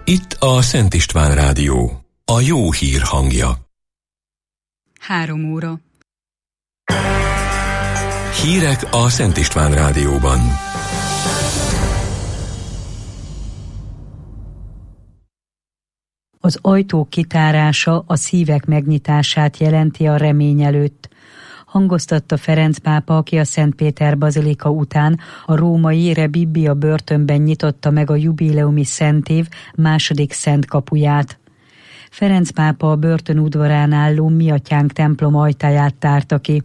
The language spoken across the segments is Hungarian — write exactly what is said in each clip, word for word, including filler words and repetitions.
Itt a Szent István Rádió, a jó hír hangja. Három óra. Hírek a Szent István Rádióban. Az ajtók kitárása a szívek megnyitását jelenti a remény előtt, hangoztatta Ferenc pápa, aki a Szent Péter bazilika után a római Re Bibbia börtönben nyitotta meg a jubileumi szentév második szent kapuját. Ferenc pápa a börtön udvarán álló Mi Atyánk templom ajtaját tárta ki.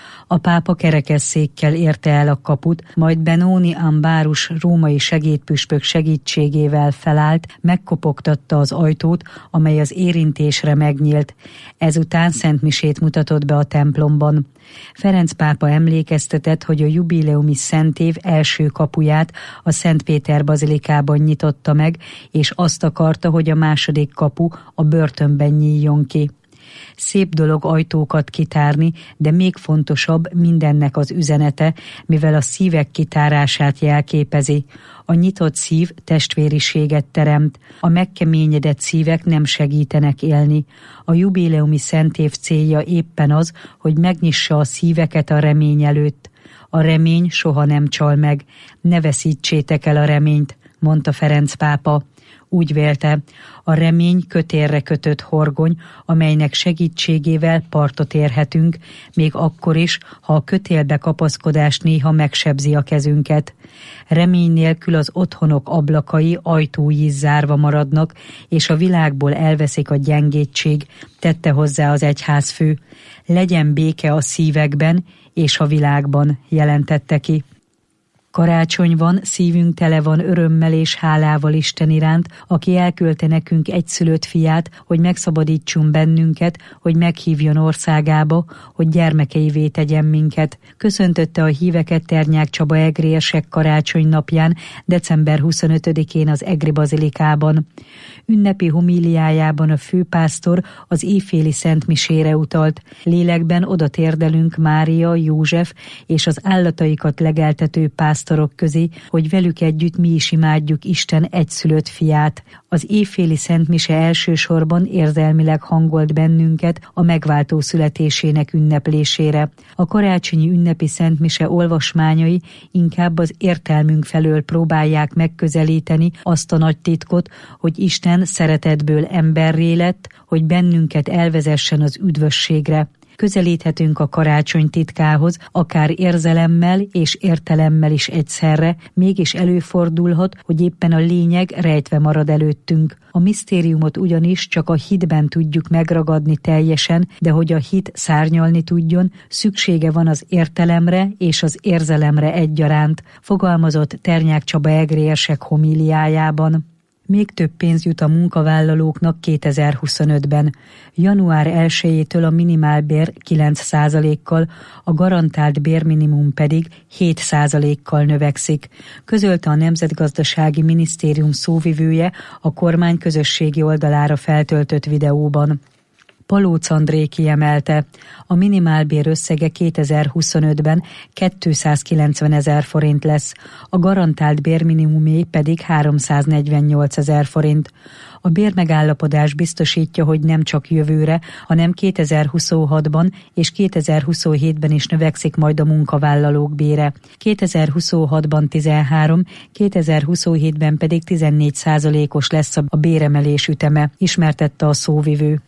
A pápa kerekesszékkel érte el a kaput, majd Benoni Ambárus római segédpüspök segítségével felállt, megkopogtatta az ajtót, amely az érintésre megnyílt. Ezután szentmisét mutatott be a templomban. Ferenc pápa emlékeztetett, hogy a jubileumi szentév első kapuját a Szent Péter bazilikában nyitotta meg, és azt akarta, hogy a második kapu a börtönben nyíljon ki. Szép dolog ajtókat kitárni, de még fontosabb mindennek az üzenete, mivel a szívek kitárását jelképezi. A nyitott szív testvériséget teremt, a megkeményedett szívek nem segítenek élni. A jubileumi szentév célja éppen az, hogy megnyissa a szíveket a remény előtt. A remény soha nem csal meg, ne veszítsétek el a reményt, mondta Ferenc pápa. Úgy vélte, a remény kötélre kötött horgony, amelynek segítségével partot érhetünk, még akkor is, ha a kötélbe kapaszkodás néha megsebzi a kezünket. Remény nélkül az otthonok ablakai, ajtói zárva maradnak, és a világból elveszik a gyengétség, tette hozzá az egyházfő. Legyen béke a szívekben és a világban, jelentette ki. Karácsony van, szívünk tele van örömmel és hálával Isten iránt, aki elküldte nekünk egyszülött fiát, hogy megszabadítson bennünket, hogy meghívjon országába, hogy gyermekeivé tegyen minket. Köszöntötte a híveket Ternyák Csaba egri érsek karácsony napján, december huszonötödikén az egri bazilikában. Ünnepi homíliájában a főpásztor az éjféli szentmisére utalt. Lélekben oda térdelünk Mária, József és az állataikat legeltető pásztorok közé, hogy velük együtt mi is imádjuk Isten egyszülött fiát. Az éjféli szentmise elsősorban érzelmileg hangolt bennünket a megváltó születésének ünneplésére. A karácsonyi ünnepi szentmise olvasmányai inkább az értelmünk felől próbálják megközelíteni azt a nagy titkot, hogy Isten szeretetből emberré lett, hogy bennünket elvezessen az üdvösségre. Közelíthetünk a karácsony titkához, akár érzelemmel és értelemmel is egyszerre, mégis előfordulhat, hogy éppen a lényeg rejtve marad előttünk. A misztériumot ugyanis csak a hitben tudjuk megragadni teljesen, de hogy a hit szárnyalni tudjon, szüksége van az értelemre és az érzelemre egyaránt, fogalmazott Ternyák Csaba egri érsek homíliájában. Még több pénz jut a munkavállalóknak kétezer-huszonötben. január elsejétől a minimálbér kilenc százalékkal, a garantált bérminimum pedig hét százalékkal növekszik, közölte a Nemzetgazdasági Minisztérium szóvivője a kormány közösségi oldalára feltöltött videóban. Palóc André kiemelte, a minimálbér összege kétezer-huszonötben kétszázkilencvenezer forint lesz, a garantált bérminimumé pedig háromszáznegyvennyolc ezer forint. A bérmegállapodás biztosítja, hogy nem csak jövőre, hanem kétezer-huszonhatban és kétezer-huszonhétben is növekszik majd a munkavállalók bére. kétezer-huszonhatban tizenhárom, kétezer-huszonhétben pedig tizennégy százalékos lesz a béremelés üteme, ismertette a szóvivő.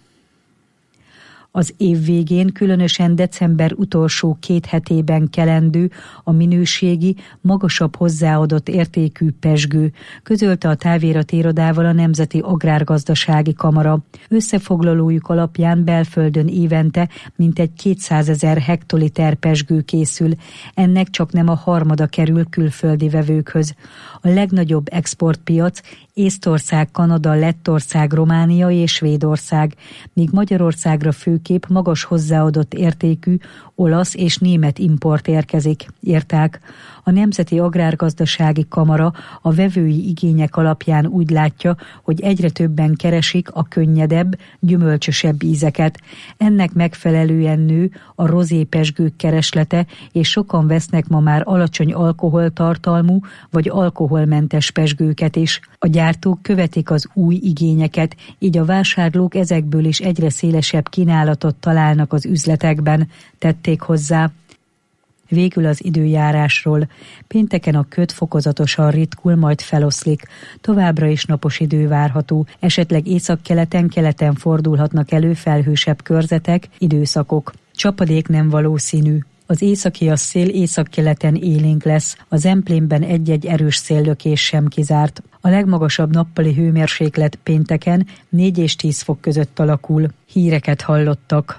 Az év végén, különösen december utolsó két hetében kelendő a minőségi, magasabb hozzáadott értékű pezsgő, közölte a táviratirodával a Nemzeti Agrárgazdasági Kamara. Összefoglalójuk alapján belföldön évente mintegy kétszázezer hektoliter pezsgő készül, ennek csak nem a harmada kerül külföldi vevőkhöz. A legnagyobb exportpiac Észtország, Kanada, Lettország, Románia és Svédország, míg Magyarországra főképp magas hozzáadott értékű olasz és német import érkezik, írták. A A Nemzeti Agrárgazdasági Kamara a vevői igények alapján úgy látja, hogy egyre többen keresik a könnyedebb, gyümölcsösebb ízeket. Ennek megfelelően nő a rozépezsgők kereslete, és sokan vesznek ma már alacsony alkoholtartalmú vagy alkoholmentes pezsgőket is. A gyártók követik az új igényeket, így a vásárlók ezekből is egyre szélesebb kínálatot találnak az üzletekben, tették hozzá. Végül az időjárásról. Pénteken a köd fokozatosan ritkul, majd feloszlik. Továbbra is napos idő várható, esetleg északkeleten, keleten fordulhatnak elő felhősebb körzetek, időszakok. Csapadék nem valószínű. Az északias szél északkeleten élénk lesz, a Zemplénben egy-egy erős széllökés sem kizárt. A legmagasabb nappali hőmérséklet pénteken négy és tíz fok között alakul. Híreket hallottak.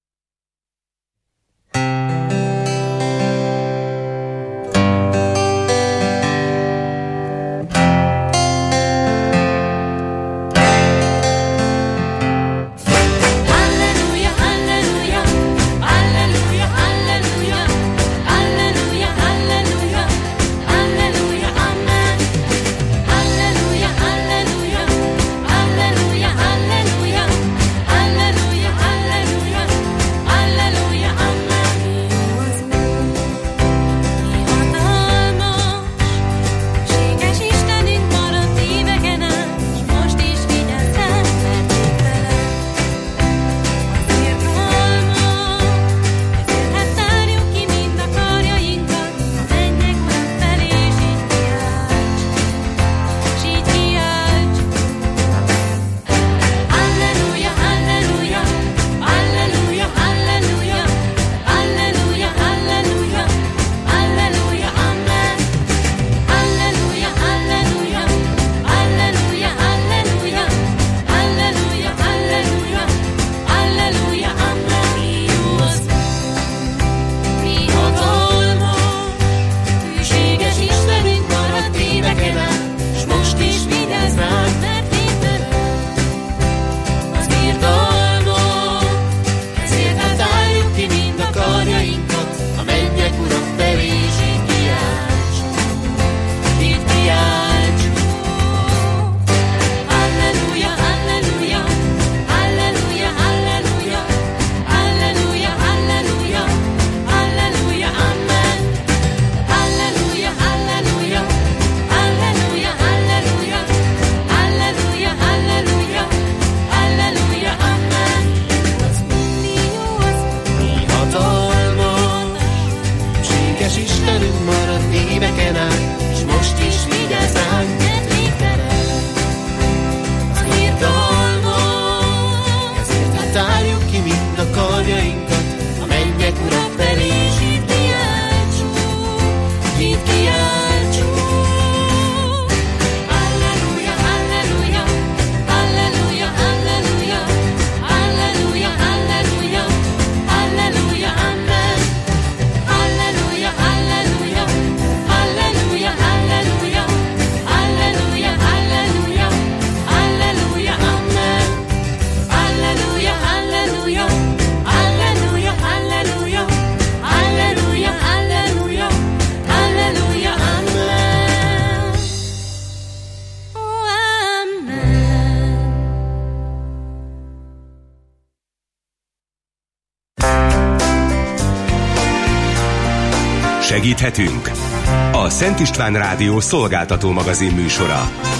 Segíthetünk? A Szent István Rádió szolgáltató magazin műsora.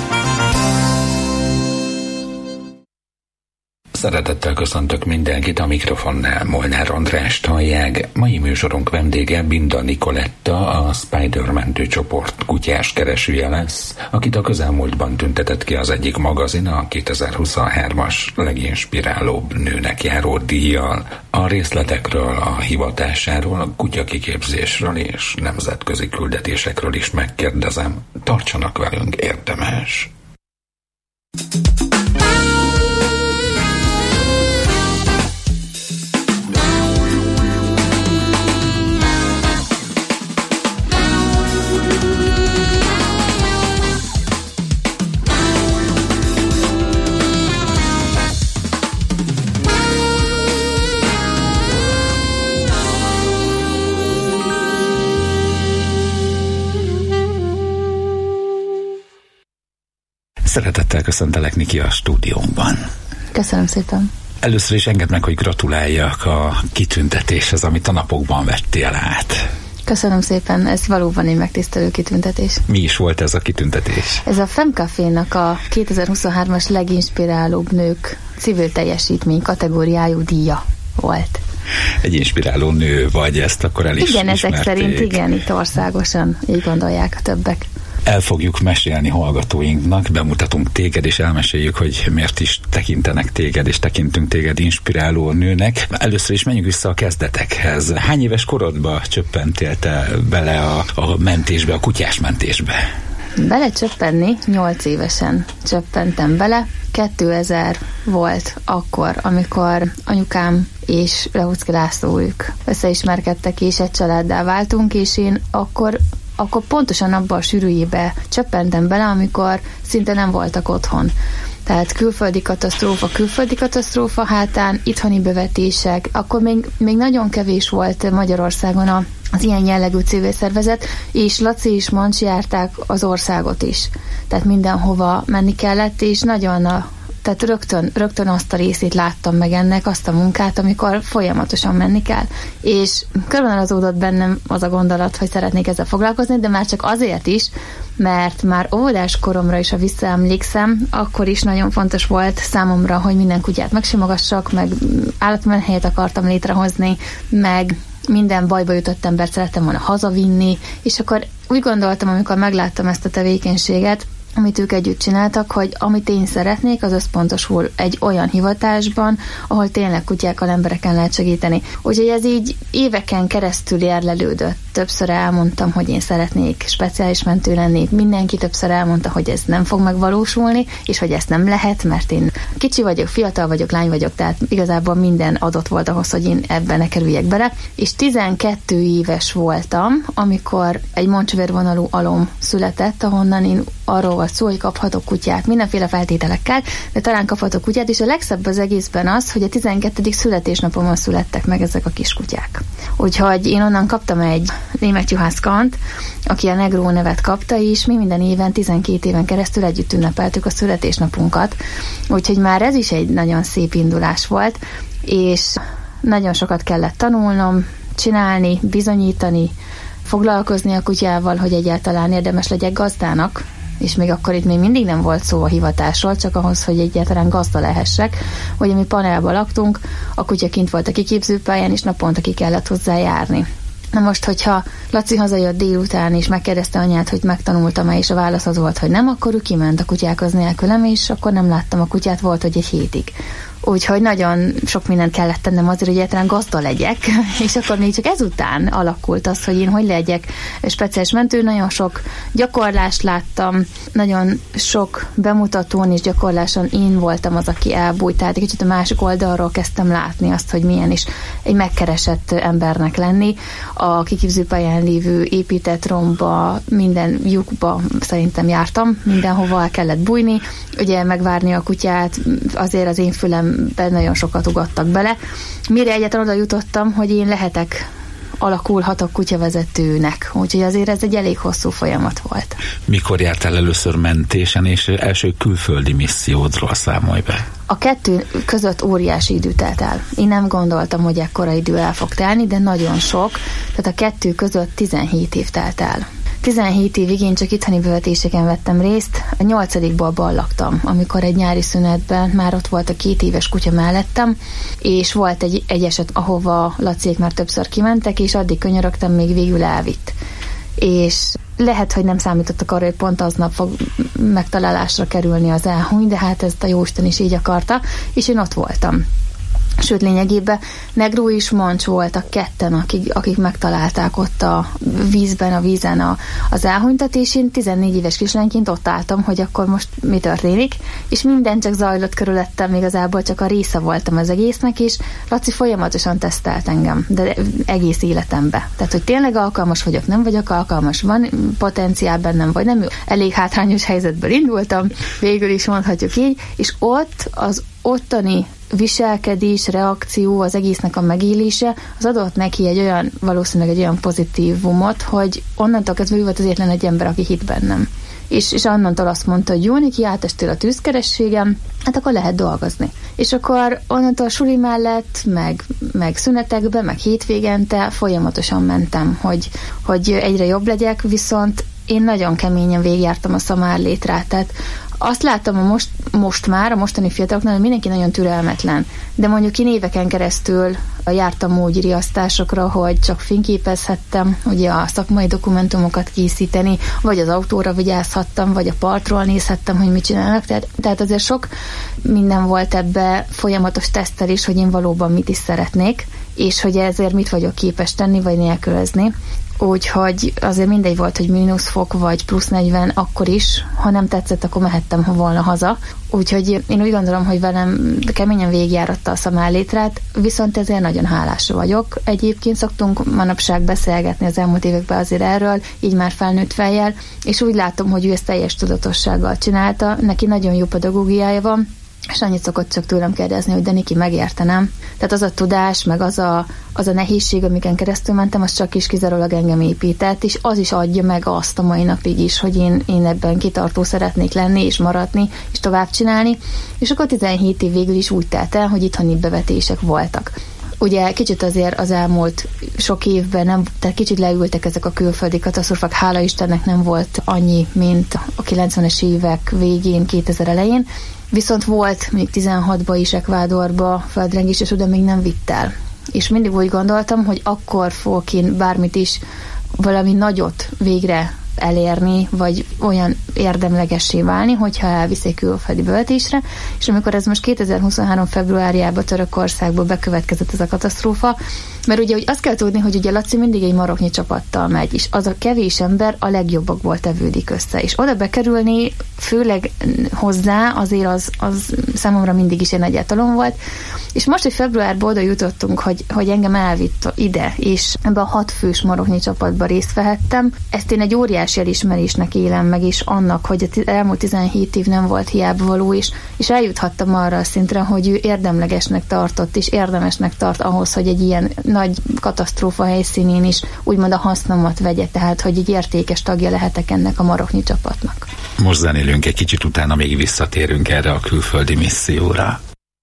Szeretettel köszöntök mindenkit, a mikrofonnál Molnár Andrást hallják. Mai műsorunk vendége Binda Nikoletta, a Spider mentőcsoport kutyás keresője lesz, akit a közelmúltban tüntetett ki az egyik magazin a kétezer-huszonhármas leginspirálóbb nőnek járó díjjal. A részletekről, a hivatásáról, a kutyakiképzésről és nemzetközi küldetésekről is megkérdezem. Tartsanak velünk, érdemes! Szeretettel köszöntelek, Niki, a stúdiónkban. Köszönöm szépen. Először is engedd meg, hogy gratuláljak a kitüntetéshez, amit a napokban vettél át. Köszönöm szépen, ez valóban egy megtisztelő kitüntetés. Mi is volt ez a kitüntetés? Ez a Femcafénak a kétezer-huszonhármas leginspirálóbb nők civil teljesítmény kategóriájú díja volt. Egy inspiráló nő vagy, ezt akkor el is igen, ismerték. Ezek szerint igen, itt országosan így gondolják a többek. El fogjuk mesélni hallgatóinknak, bemutatunk téged, és elmeséljük, hogy miért is tekintenek téged, és tekintünk téged inspiráló nőnek. Először is menjünk vissza a kezdetekhez. Hány éves korodba csöppentél te bele a, a mentésbe, a kutyás mentésbe? Belecsöppenni nyolc évesen csöppentem bele. kétezer volt akkor, amikor anyukám és Lehuczki László ők összeismerkedtek, és egy családdá váltunk, és én akkor akkor pontosan abba a sűrűjébe csöppentem bele, amikor szinte nem voltak otthon. Tehát külföldi katasztrófa, külföldi katasztrófa hátán, itthoni bevetések, akkor még, még nagyon kevés volt Magyarországon a, az ilyen jellegű civil szervezet, és Laci és Mancs járták az országot is. Tehát mindenhova menni kellett, és nagyon a Tehát rögtön, rögtön azt a részét láttam meg ennek, azt a munkát, amikor folyamatosan menni kell. És körvonalazódott bennem az a gondolat, hogy szeretnék ezzel foglalkozni, de már csak azért is, mert már óvodás koromra is, ha visszaemlékszem, akkor is nagyon fontos volt számomra, hogy minden kutyát megsimogassak, meg állatmenhelyet akartam létrehozni, meg minden bajba jutott embert szerettem volna hazavinni, és akkor úgy gondoltam, amikor megláttam ezt a tevékenységet, amit ők együtt csináltak, hogy amit én szeretnék, az összpontosul egy olyan hivatásban, ahol tényleg kutyákkal, embereken lehet segíteni. Úgyhogy ez így éveken keresztül érlelődött. Többször elmondtam, hogy én szeretnék speciális mentő lenni. Mindenki többször elmondta, hogy ez nem fog megvalósulni, és hogy ezt nem lehet, mert én kicsi vagyok, fiatal vagyok, lány vagyok, tehát igazából minden adott volt ahhoz, hogy én ebben ne kerüljek bele. És tizenkét éves voltam, amikor egy mancsvérvonalú alom született, ahonnan én arról volt szó, hogy kaphatok kutyát, mindenféle feltételekkel, de talán kaphatok kutyát, és a legszebb az egészben az, hogy a tizenkettedik születésnapomon születtek meg ezek a kiskutyák. Úgyhogy én onnan kaptam egy német juhászkant, aki a Negró nevet kapta, és mi minden éven, tizenkét éven keresztül együtt ünnepeltük a születésnapunkat. Úgyhogy már ez is egy nagyon szép indulás volt, és nagyon sokat kellett tanulnom, csinálni, bizonyítani, foglalkozni a kutyával, hogy egyáltalán érdemes legyek gazdának, és még akkor itt még mindig nem volt szó a hivatásról, csak ahhoz, hogy egyáltalán gazda lehessek, hogy mi panelban laktunk, a kutya kint volt a kiképzőpályán, és naponta ki kellett hozzá járni. Na most, hogyha Laci hazajött délután, és megkérdezte anyát, hogy megtanultam-e, és a válasz az volt, hogy nem, akkor ő kiment a kutyákhoz nélkülem, és akkor nem láttam a kutyát, volt, hogy egy hétig. Úgyhogy nagyon sok mindent kellett tennem azért, hogy egyáltalán gazda legyek, és akkor még csak ezután alakult az, hogy én hogy legyek speciális mentő. Nagyon sok gyakorlást láttam, nagyon sok bemutatón és gyakorláson én voltam az, aki elbújt, tehát egy kicsit a másik oldalról kezdtem látni azt, hogy milyen is egy megkeresett embernek lenni. A kiképzőpályán lévő épített romba, minden lyukba szerintem jártam, mindenhova el kellett bújni, ugye megvárni a kutyát, azért az én fülem nagyon sokat ugattak bele. Mire egyáltalán oda jutottam, hogy én lehetek, alakulhatok kutyavezetőnek. Úgyhogy azért ez egy elég hosszú folyamat volt. Mikor jártál először mentésen, és első külföldi missziódról számolj be? A kettő között óriási idő telt el. Én nem gondoltam, hogy ekkora idő el fog telni, de nagyon sok. Tehát a kettő között tizenhét év telt el. tizenhét évig én csak itthoni bevetéseken vettem részt, a nyolcadikból ballagtam, amikor egy nyári szünetben már ott volt a két éves kutya mellettem, és volt egy, egy eset, ahova Laciék már többször kimentek, és addig könyörögtem, még végül elvitt. És lehet, hogy nem számítottak arra, hogy pont aznap fog megtalálásra kerülni az elhuny, de hát ezt a jóisten is így akarta, és én ott voltam. Sőt, lényegében Negró és Mancs voltak ketten, akik, akik megtalálták ott a vízben, a vízen a, az elhunytat, és én tizennégy éves kislányként ott álltam, hogy akkor most mi történik, és minden csak zajlott körülöttem, igazából csak a része voltam az egésznek, és Laci folyamatosan tesztelt engem, de egész életemben. Tehát, hogy tényleg alkalmas vagyok, nem vagyok alkalmas, van potenciál bennem, vagy nem. Elég hátrányos helyzetből indultam, végül is mondhatjuk így, és ott az ottani viselkedés, reakció, az egésznek a megélése, az adott neki egy olyan, valószínűleg egy olyan pozitívumot, hogy onnantól kezdve ő volt az egyetlen egy ember, aki hitt bennem. és, és annantól azt mondta, hogy jó, Niki, átestél a tűzkerességem, hát akkor lehet dolgozni. És akkor onnantól suli mellett, meg, meg szünetekben, meg hétvégente folyamatosan mentem, hogy, hogy egyre jobb legyek, viszont én nagyon keményen végigjártam a szamár létrát, tehát azt láttam a most, most már, a mostani fiataloknál, hogy mindenki nagyon türelmetlen. De mondjuk én éveken keresztül jártam úgy riasztásokra, hogy csak fényképezhettem, ugye a szakmai dokumentumokat készíteni, vagy az autóra vigyázhattam, vagy a partról nézhettem, hogy mit csinálnak. Tehát, tehát azért sok minden volt ebbe, folyamatos tesztelés, hogy én valóban mit is szeretnék, és hogy ezért mit vagyok képes tenni, vagy nélkülözni. Úgyhogy azért mindegy volt, hogy mínusz fok vagy plusz negyven, akkor is, ha nem tetszett, akkor mehettem volna haza. Úgyhogy én úgy gondolom, hogy velem keményen végigjáratta a szamárlétrát, viszont ezért nagyon hálás vagyok. Egyébként szoktunk manapság beszélgetni az elmúlt években azért erről, így már felnőtt fejjel, és úgy látom, hogy ő ezt teljes tudatossággal csinálta, neki nagyon jó pedagógiája van, és annyit szokott csak tőlem kérdezni, hogy de Niki, megérte, nem? Tehát az a tudás, meg az a, az a nehézség, amiken keresztül mentem, az csak is kizárólag engem épített, és az is adja meg azt a mai napig is, hogy én, én ebben kitartó szeretnék lenni, és maradni, és tovább csinálni. És akkor tizenhét év végül is úgy telt el, hogy itthoni bevetések voltak. Ugye kicsit azért az elmúlt sok évben nem, tehát kicsit leültek ezek a külföldi katasztrófák, hála Istennek nem volt annyi, mint a kilencvenes évek végén, kétezer elején, viszont volt még tizenhatban is Ekvádorba földrengés, és oda még nem vitt el. És mindig úgy gondoltam, hogy akkor fogok én bármit is, valami nagyot végre elérni, vagy olyan érdemlegessé válni, hogyha elviszik külföldi bevetésre, és amikor ez most kétezer-huszonhárom februárjában Törökországból bekövetkezett ez a katasztrófa, mert ugye úgy azt kell tudni, hogy ugye Laci mindig egy maroknyi csapattal megy, és az a kevés ember a legjobbakból tevődik össze, és oda bekerülni, főleg hozzá, azért az, az számomra mindig is egy nagy etalon volt, és most, hogy februárban oda jutottunk, hogy, hogy engem elvitt ide, és ebbe a hat fős maroknyi csapatba részt vehettem, ezt én egy óriási elismerésnek élem meg, és annak, hogy az elmúlt tizenhét év nem volt hiába való, és, és eljuthattam arra a szintre, hogy ő érdemlegesnek tartott, és érdemesnek tart ahhoz, hogy egy ilyen nagy katasztrófa helyszínén is úgymond a hasznomat vegye, tehát hogy egy értékes tagja lehetek ennek a maroknyi csapatnak. Most zenélünk egy kicsit, utána még visszatérünk erre a külföldi misszióra.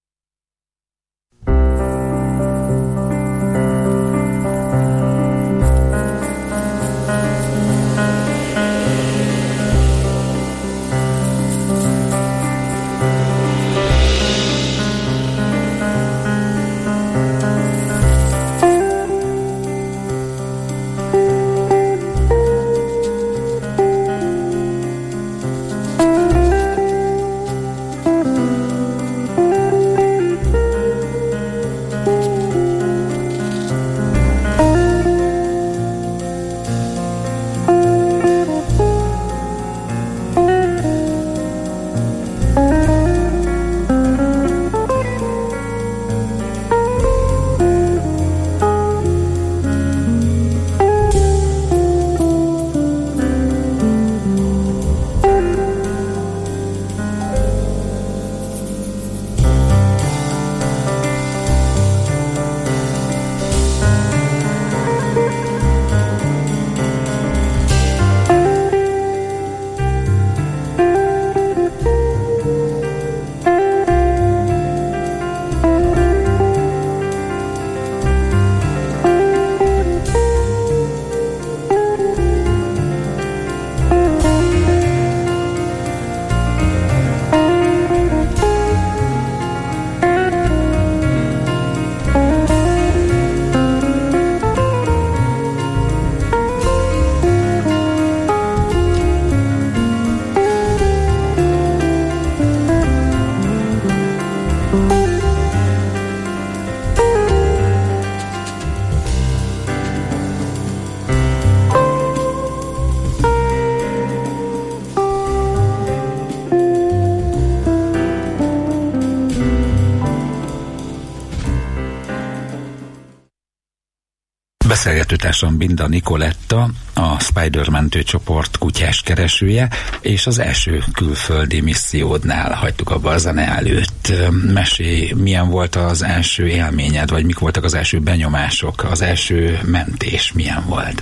Beszélgetőtársam Binda Nikoletta, a Spider mentőcsoport kutyás keresője, és az első külföldi missziódnál hagytuk abba a zene előtt. Mesélj, milyen volt az első élményed, vagy mik voltak az első benyomások, az első mentés milyen volt?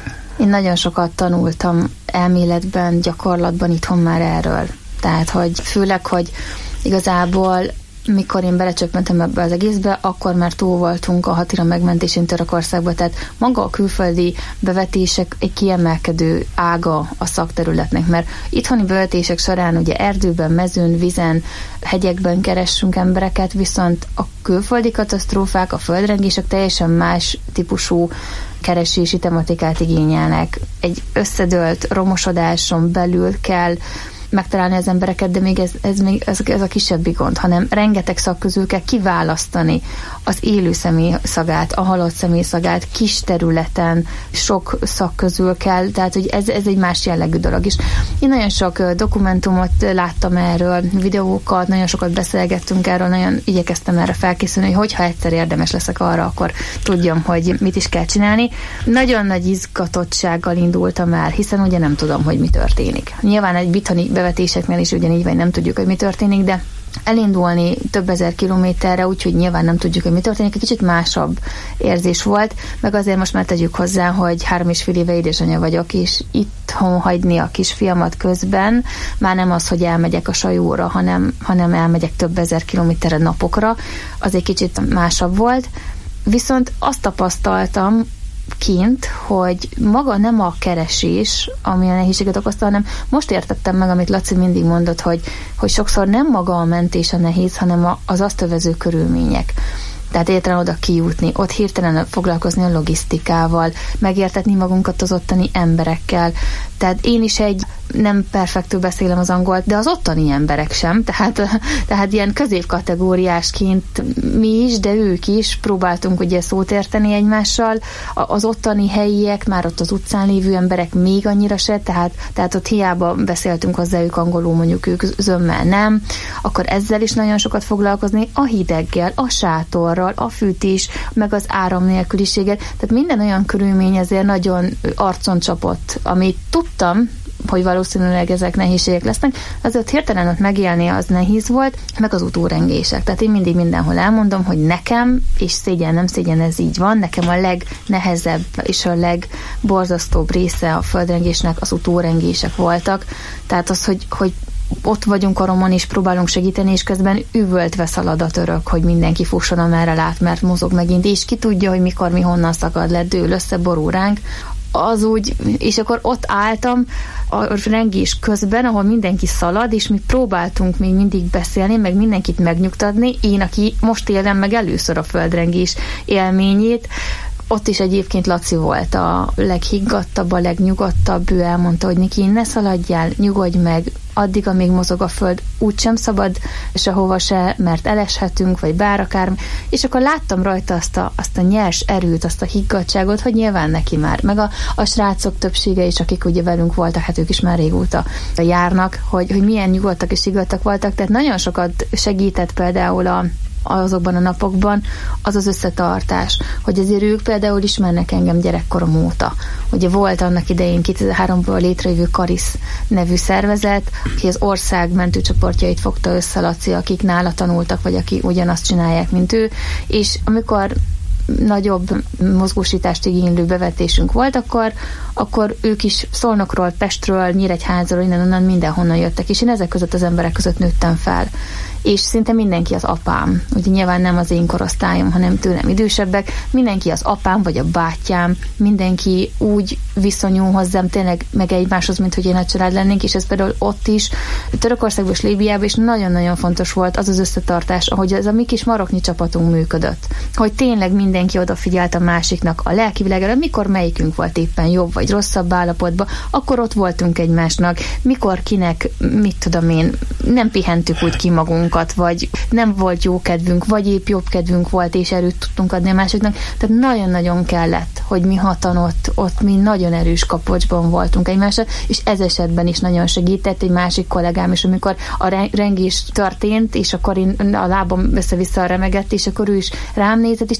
Én nagyon sokat tanultam elméletben, gyakorlatban itthon már erről. Tehát, hogy főleg, hogy igazából mikor én belecsöppentem ebbe az egészbe, akkor már túl voltunk a hatira megmentésén Törökországba, tehát maga a külföldi bevetések egy kiemelkedő ága a szakterületnek, mert itthoni bevetések során ugye erdőben, mezőn, vizen, hegyekben keressünk embereket, viszont a külföldi katasztrófák, a földrengések teljesen más típusú keresési tematikát igényelnek. Egy összedőlt romosodáson belül kell megtalálni az embereket, de még ez, ez, még, ez, ez a kisebbi gond, hanem rengeteg szak közül kell kiválasztani az élő személy szagát, a halott személy szagát, kis területen, sok szak közül kell, tehát hogy ez, ez egy más jellegű dolog is. Én nagyon sok dokumentumot láttam erről, videókat, nagyon sokat beszélgettünk erről, nagyon igyekeztem erre felkészülni, hogy hogyha egyszer érdemes leszek arra, akkor tudjam, hogy mit is kell csinálni. Nagyon nagy izgatottsággal indultam el, hiszen ugye nem tudom, hogy mi történik. Nyilván egy bitani bevetéseknél is ugyanígy vagy nem tudjuk, hogy mi történik, de elindulni több ezer kilométerre, úgyhogy nyilván nem tudjuk, hogy mi történik, egy kicsit másabb érzés volt, meg azért most már tegyük hozzá, hogy három és fél éve édesanyja vagyok, és itthon hagyni a kisfiamat közben már nem az, hogy elmegyek a Sajóra, hanem, hanem elmegyek több ezer kilométerre napokra, az egy kicsit másabb volt. Viszont azt tapasztaltam kint, hogy maga nem a keresés, ami a nehézséget okozta, hanem most értettem meg, amit Laci mindig mondott, hogy, hogy sokszor nem maga a mentés a nehéz, hanem az azt övező körülmények. Tehát értelen oda kijutni, ott hirtelen foglalkozni a logisztikával, megértetni magunkat az ottani emberekkel. Tehát én is egy, nem perfektül beszélem az angolt, de az ottani emberek sem, tehát, tehát ilyen középkategóriásként mi is, de ők is próbáltunk ugye szót érteni egymással, az ottani helyiek, már ott az utcán lévő emberek még annyira se, tehát, tehát ott hiába beszéltünk hozzájuk angolul, mondjuk ők zömmel nem, akkor ezzel is nagyon sokat foglalkozni, a hideggel, a sátorral, a fűtés, meg az áram nélküliséget, tehát minden olyan körülmény azért nagyon arcon csapott, amit tudtam, hogy valószínűleg ezek nehézségek lesznek, azért hirtelen ott megélni az nehéz volt, meg az utórengések. Tehát én mindig mindenhol elmondom, hogy nekem, és szégyen, nem szégyen, ez így van, nekem a legnehezebb és a legborzasztóbb része a földrengésnek az utórengések voltak. Tehát az, hogy, hogy ott vagyunk a romon, és próbálunk segíteni, és közben üvöltve szalad a török, hogy mindenki fusson, amerre lát, mert mozog megint, és ki tudja, hogy mikor, mi honnan szakad le, dől össze, borul ránk. Az úgy, és akkor ott álltam a rengés közben, ahol mindenki szalad, és mi próbáltunk még mindig beszélni, meg mindenkit megnyugtatni. Én, aki most élem meg először a földrengés élményét, ott is egyébként Laci volt a leghiggadtabb, a legnyugodtabb, ő elmondta, hogy Niki, ne szaladjál, nyugodj meg, addig, amíg mozog a föld, úgysem szabad sehova se, mert eleshetünk, vagy bár akár, és akkor láttam rajta azt a, azt a nyers erőt, azt a higgadtságot, hogy nyilván neki már, meg a, a srácok többsége is, akik ugye velünk voltak, hát ők is már régóta járnak, hogy, hogy milyen nyugodtak és higgadtak voltak, tehát nagyon sokat segített például a azokban a napokban az az összetartás, hogy azért ők például ismernek engem gyerekkorom óta. Ugye volt annak idején kétezer-háromban létrejövő Karisz nevű szervezet, aki az ország mentőcsoportjait fogta össze, Laci, akik nála tanultak, vagy akik ugyanazt csinálják, mint ő, és amikor nagyobb mozgósítást igénylő bevetésünk volt, akkor, akkor ők is Szolnokról, Pestről, Nyíregyházról, innen-onnan mindenhonnan jöttek, és én ezek között az emberek között nőttem fel. És szinte mindenki az apám. Ugye nyilván nem az én korosztályom, hanem tőlem idősebbek. Mindenki az apám, vagy a bátyám, mindenki úgy viszonyul hozzám tényleg meg egymáshoz, mint hogy én a család lennénk, és ez például ott is, Törökországban és Líbiában is nagyon-nagyon fontos volt az az összetartás, ahogy ez a mi kis maroknyi csapatunk működött. Hogy tényleg mindenki odafigyelt a másiknak a lelki világára, mikor melyikünk volt éppen jobb vagy rosszabb állapotban, akkor ott voltunk egymásnak, mikor kinek, mit tudom én, nem pihentük úgy ki magunkat, vagy nem volt jó kedvünk, vagy épp jobb kedvünk volt, és erőt tudtunk adni a másiknak. Tehát nagyon-nagyon kellett, hogy mi hatan ott, ott mi nagyon erős kapocsban voltunk egymással, és ez esetben is nagyon segített egy másik kollégám, és amikor a rengés történt, és akkor én a lábam össze-vissza remegett, és akkor ő is rám nézett, és tényleg,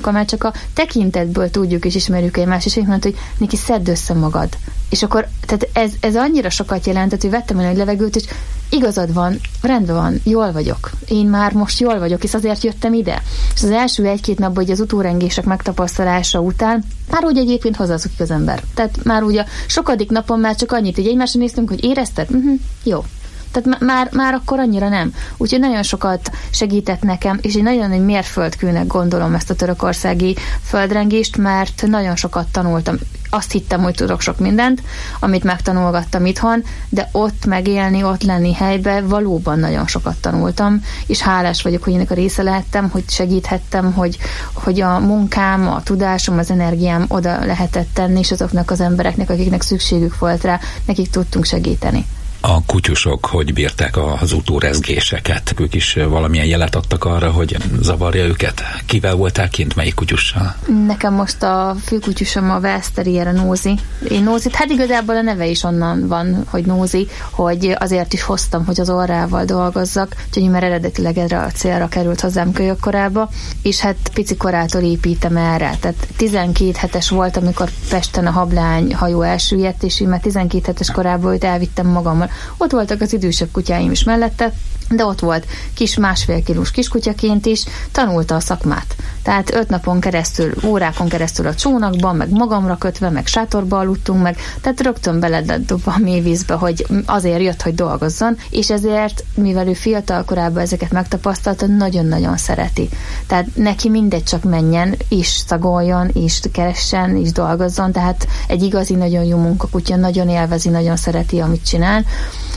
amikor már csak a tekintetből tudjuk és ismerjük egymást, és így mondta, hogy Niki, szedd össze magad. És akkor, tehát ez, ez annyira sokat jelentett, hogy vettem el egy levegőt, és igazad van, rendben van, jól vagyok. Én már most jól vagyok, és azért jöttem ide. És az első egy-két napban, hogy az utórengések megtapasztalása után már úgy egyébként hazaszokik az ember. Tehát már úgy a sokadik napon már csak annyit, hogy egymásra néztünk, hogy érezted? Uh-huh, jó. Tehát már, már akkor annyira nem. Úgyhogy nagyon sokat segített nekem, és egy nagyon nagy mérföldkőnek gondolom ezt a törökországi földrengést, mert nagyon sokat tanultam. Azt hittem, hogy tudok sok mindent, amit megtanulgattam itthon, de ott megélni, ott lenni helyben valóban nagyon sokat tanultam, és hálás vagyok, hogy ennek a része lehettem, hogy segíthettem, hogy, hogy a munkám, a tudásom, az energiám oda lehetett tenni, és azoknak az embereknek, akiknek szükségük volt rá, nekik tudtunk segíteni. A kutyusok hogy bírták az utórezgéseket? Ők is valamilyen jelet adtak arra, hogy zavarja őket? Kivel voltál kint, melyik kutyussal? Nekem most a főkutyusom a Welsh Terrier, a Nózi. Én Nózit, hát igazából a neve is onnan van, hogy Nózi, hogy azért is hoztam, hogy az orrával dolgozzak, úgyhogy már eredetileg erre a célra került hozzám kölyökkorába, és hát pici korától építem erre. Tehát tizenkét hetes volt, amikor Pesten a hablány hajó elsüllyedt, és én már tizenkét hetes korában őt elvittem magammal. Ott voltak az idősebb kutyáim is mellette, de ott volt kis másfél kilós kiskutyaként is, tanulta a szakmát. Tehát öt napon keresztül, órákon keresztül a csónakban, meg magamra kötve, meg sátorba aludtunk meg, tehát rögtön beledett dobva a mélyvízbe, hogy azért jött, hogy dolgozzon, és ezért, mivel ő fiatal korában ezeket megtapasztalta, nagyon-nagyon szereti. Tehát neki mindegy, csak menjen, és szagoljon, és keressen, és dolgozzon, tehát egy igazi, nagyon jó munkakutya, nagyon élvezi, nagyon szereti, amit csinál.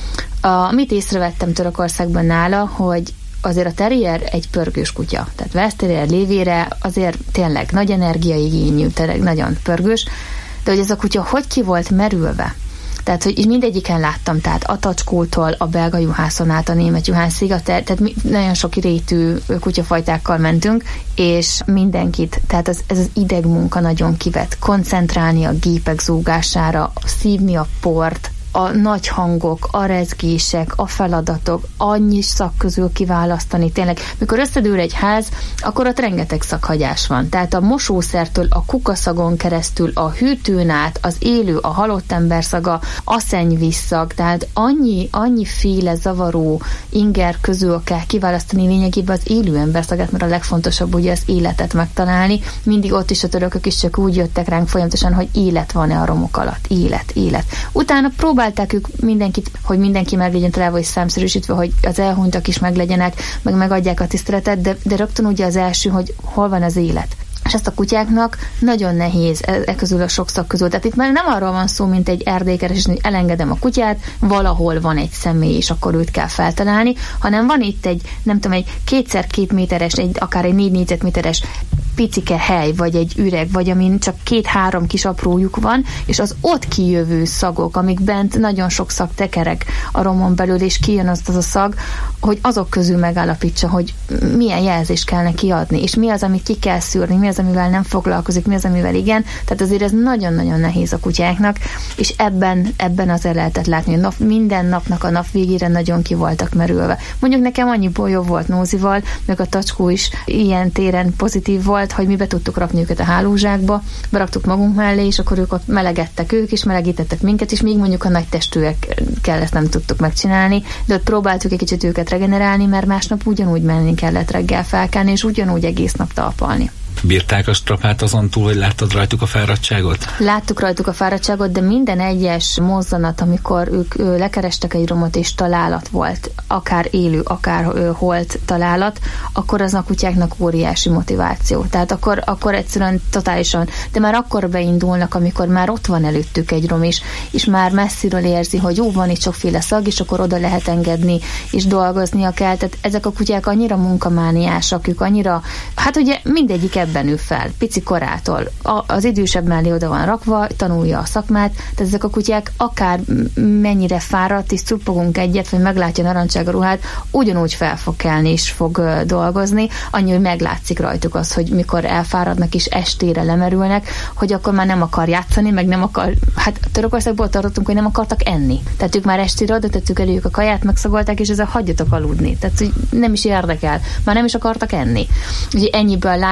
Amit észrevettem Törökországban nála, hogy azért a terrier egy pörgős kutya. Tehát Welsh Terrier lévére azért tényleg nagy energiaigényű, tényleg nagyon pörgős, de hogy ez a kutya hogy ki volt merülve. Tehát, hogy mindegyiken láttam, tehát a tacskótól, a belga juhászon át, a német juhászig, tehát nagyon sok rétű kutyafajtákkal mentünk, és mindenkit, tehát az, ez az idegmunka nagyon kivett. Koncentrálni a gépek zúgására, szívni a port, a nagy hangok, a rezgések, a feladatok, annyi szak közül kiválasztani, tényleg. Mikor összedől egy ház, akkor ott rengeteg szakhagyás van. Tehát a mosószertől, a kukaszagon keresztül, a hűtőn át, az élő, a halott ember szaga, a szennyvízszag, tehát annyi, annyi féle zavaró inger közül kell kiválasztani lényegében az élő ember szagát, mert a legfontosabb ugye az életet megtalálni. Mindig ott is a törökök is csak úgy jöttek ránk folyamatosan, hogy élet van-e a romok alatt. Élet, élet. Utána próbál ők mindenkit, hogy mindenki meg legyen találva és számszerűsítve, hogy az elhunytak is meglegyenek, meg megadják a tiszteletet, de, de rögtön ugye az első, hogy hol van az élet. És ezt a kutyáknak nagyon nehéz e, e közül a sok szak közül. Tehát itt már nem arról van szó, mint egy erdélykeres, hogy elengedem a kutyát, valahol van egy személy, és akkor őt kell feltalálni, hanem van itt egy, nem tudom, egy kétszer két méteres, egy, akár egy négy négyzetméteres picike hely, vagy egy üreg, vagy amin csak két-három kis aprójuk van, és az ott kijövő szagok, amik bent nagyon sok szag tekerek a romon belül, és kijön az, az a szag, hogy azok közül megállapítsa, hogy milyen jelzést kell neki adni, és mi az, amit ki kell szűrni, mi az, amivel nem foglalkozik, mi az, amivel igen. Tehát azért ez nagyon-nagyon nehéz a kutyáknak, és ebben, ebben azért lehetett látni, hogy nap, minden napnak a nap végére nagyon ki voltak merülve. Mondjuk nekem annyiból jobb volt Nózival, meg a tacskó is ilyen téren pozitív volt, hogy mi be tudtuk rakni őket a hálózsákba, beraktuk magunk mellé, és akkor ők ott melegedtek ők is, melegítettek minket is, még mondjuk a nagy testűekkel ezt nem tudtuk megcsinálni, de ott próbáltuk egy kicsit őket regenerálni, mert másnap ugyanúgy menni kellett reggel felkelni, és ugyanúgy egész nap talpalni. Bírták a strapát azon túl, hogy láttad rajtuk a fáradtságot? Láttuk rajtuk a fáradtságot, de minden egyes mozzanat, amikor ők ő, lekerestek egy romot és találat volt, akár élő, akár ő, holt találat, akkor az a kutyáknak óriási motiváció. Tehát akkor, akkor egyszerűen totálisan, de már akkor beindulnak, amikor már ott van előttük egy rom is, és már messziről érzi, hogy jó, van itt sokféle szag, és akkor oda lehet engedni, és dolgoznia kell. Tehát ezek a kutyák annyira munkamániásak, ők annyira, hát ugye mindegyik ebben nő fel, pici korától. A, az idősebb mellé oda van rakva, tanulja a szakmát, tehát ezek a kutyák akár mennyire fáradt, és cuppogunk egyet, vagy meglátja narancsága ruhát, ugyanúgy fel fog kelni, és fog uh, dolgozni. Annyi, hogy meglátszik rajtuk az, hogy mikor elfáradnak, és estére lemerülnek, hogy akkor már nem akar játszani, meg nem akar, hát Törökországból tartottunk, hogy nem akartak enni. Tehát ők már estére oda tettük eléjük a kaját, megszagolták, és ezzel hagyjatok aludni. Tehát hogy nem is érdekel. Már nem is akartak enni. Ugye ennyiből látszik, de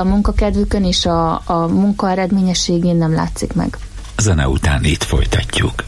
a munkakedvükön és a, a munka eredményességén nem látszik meg. Zene után itt folytatjuk.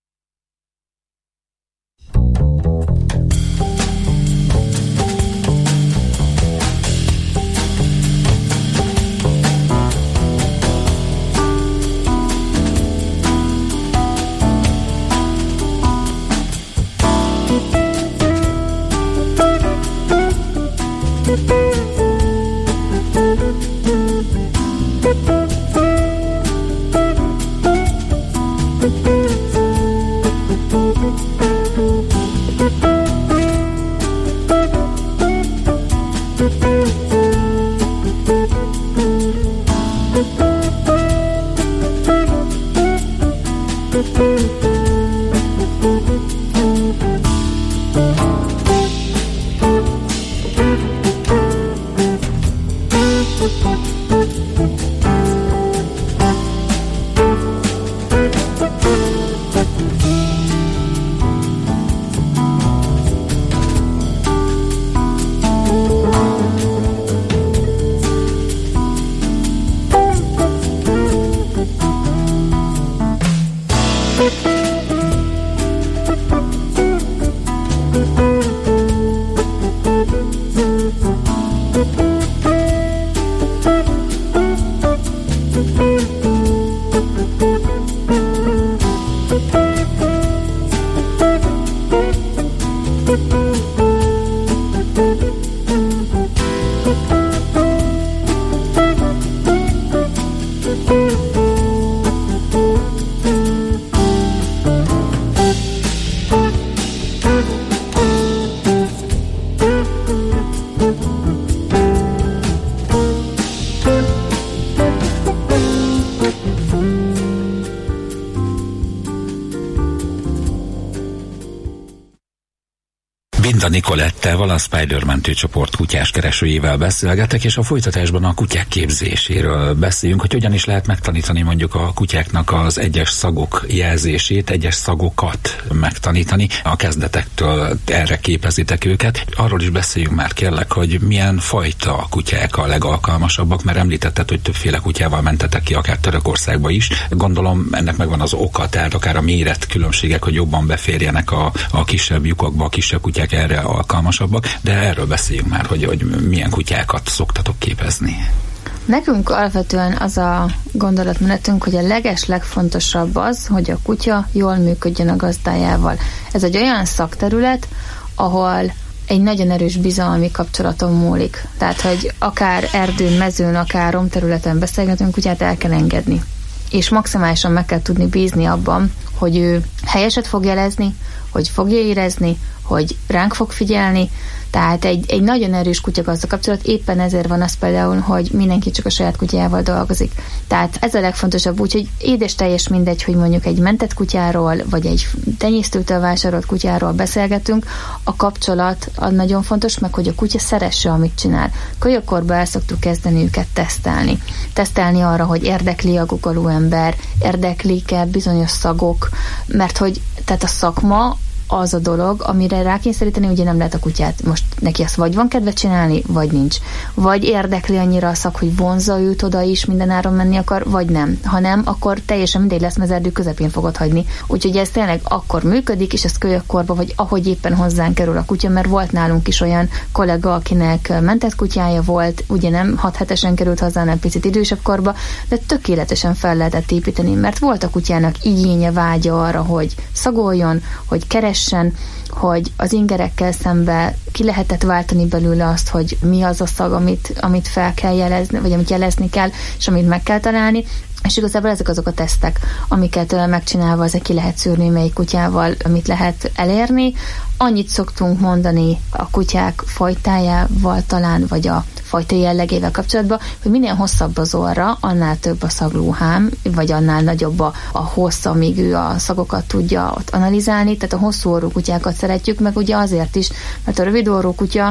Binda Nicoletteval, a Spider-Man tőcsoport kutyás keresőjével beszélgetek, és a folytatásban a kutyák képzéséről beszéljünk, hogy hogyan is lehet megtanítani mondjuk a kutyáknak az egyes szagok jelzését, egyes szagokat megtanítani. A kezdetektől erre képezitek őket. Arról is beszéljünk már kérlek, hogy milyen fajta kutyák a legalkalmasabbak, mert említetted, hogy többféle kutyával mentetek ki, akár Törökországba is. Gondolom ennek megvan az oka, tehát akár a méret különbségek, hogy jobban beférjenek a, a kisebb lyukakba, a kisebb kutyák erre alkalmasabbak, de erről beszéljünk már, hogy, hogy milyen kutyákat szoktatok képezni. Nekünk alapvetően az a gondolatmenetünk, hogy a leges legfontosabb az, hogy a kutya jól működjön a gazdájával. Ez egy olyan szakterület, ahol egy nagyon erős bizalmi kapcsolaton múlik. Tehát, hogy akár erdőn, mezőn, akár romterületen beszélgetünk, kutyát el kell engedni. És maximálisan meg kell tudni bízni abban, hogy ő helyeset fog jelezni, hogy fogja érezni, hogy ránk fog figyelni, tehát egy, egy nagyon erős kutyagazda kapcsolat, éppen ezért van az például, hogy mindenki csak a saját kutyával dolgozik. Tehát ez a legfontosabb, úgyhogy édes teljes mindegy, hogy mondjuk egy mentett kutyáról, vagy egy tenyésztőtől vásárolt kutyáról beszélgetünk, a kapcsolat az nagyon fontos, meg hogy a kutya szeresse, amit csinál. Kölyökkorban el szoktuk kezdeni őket tesztelni. Tesztelni arra, hogy érdekli a guggoló ember, érdeklik-e bizonyos szagok, mert hogy tehát a szakma az a dolog, amire rákényszeríteni, ugye nem lehet a kutyát, most neki azt vagy van kedve csinálni, vagy nincs. Vagy érdekli annyira a szak, hogy vonzza őt oda is, mindenáron menni akar, vagy nem. Ha nem, akkor teljesen mindegy lesz, mert az erdő közepén fogod hagyni. Úgyhogy ez tényleg akkor működik, és ez kölyökkorba, vagy ahogy éppen hozzánk kerül a kutya, mert volt nálunk is olyan kollega, akinek mentett kutyája volt, ugye nem hat hetesen került hozzá, hanem picit idősebb korba, de tökéletesen fel lehetett építeni, mert volt a kutyának igénye, vágya arra, hogy szagoljon, hogy keres, hogy az ingerekkel szembe ki lehetett váltani belőle azt, hogy mi az a szag, amit, amit fel kell jelezni, vagy amit jelezni kell, és amit meg kell találni, és igazából ezek azok a tesztek, amiket megcsinálva azért ki lehet szűrni, melyik kutyával mit lehet elérni. Annyit szoktunk mondani a kutyák fajtájával talán, vagy a fajta jellegével kapcsolatban, hogy minél hosszabb az orra, annál több a szaglóhám, vagy annál nagyobb a, a hossz, amíg ő a szagokat tudja ott analizálni. Tehát a hosszú orrú kutyákat szeretjük, meg ugye azért is, mert a rövid orrú kutya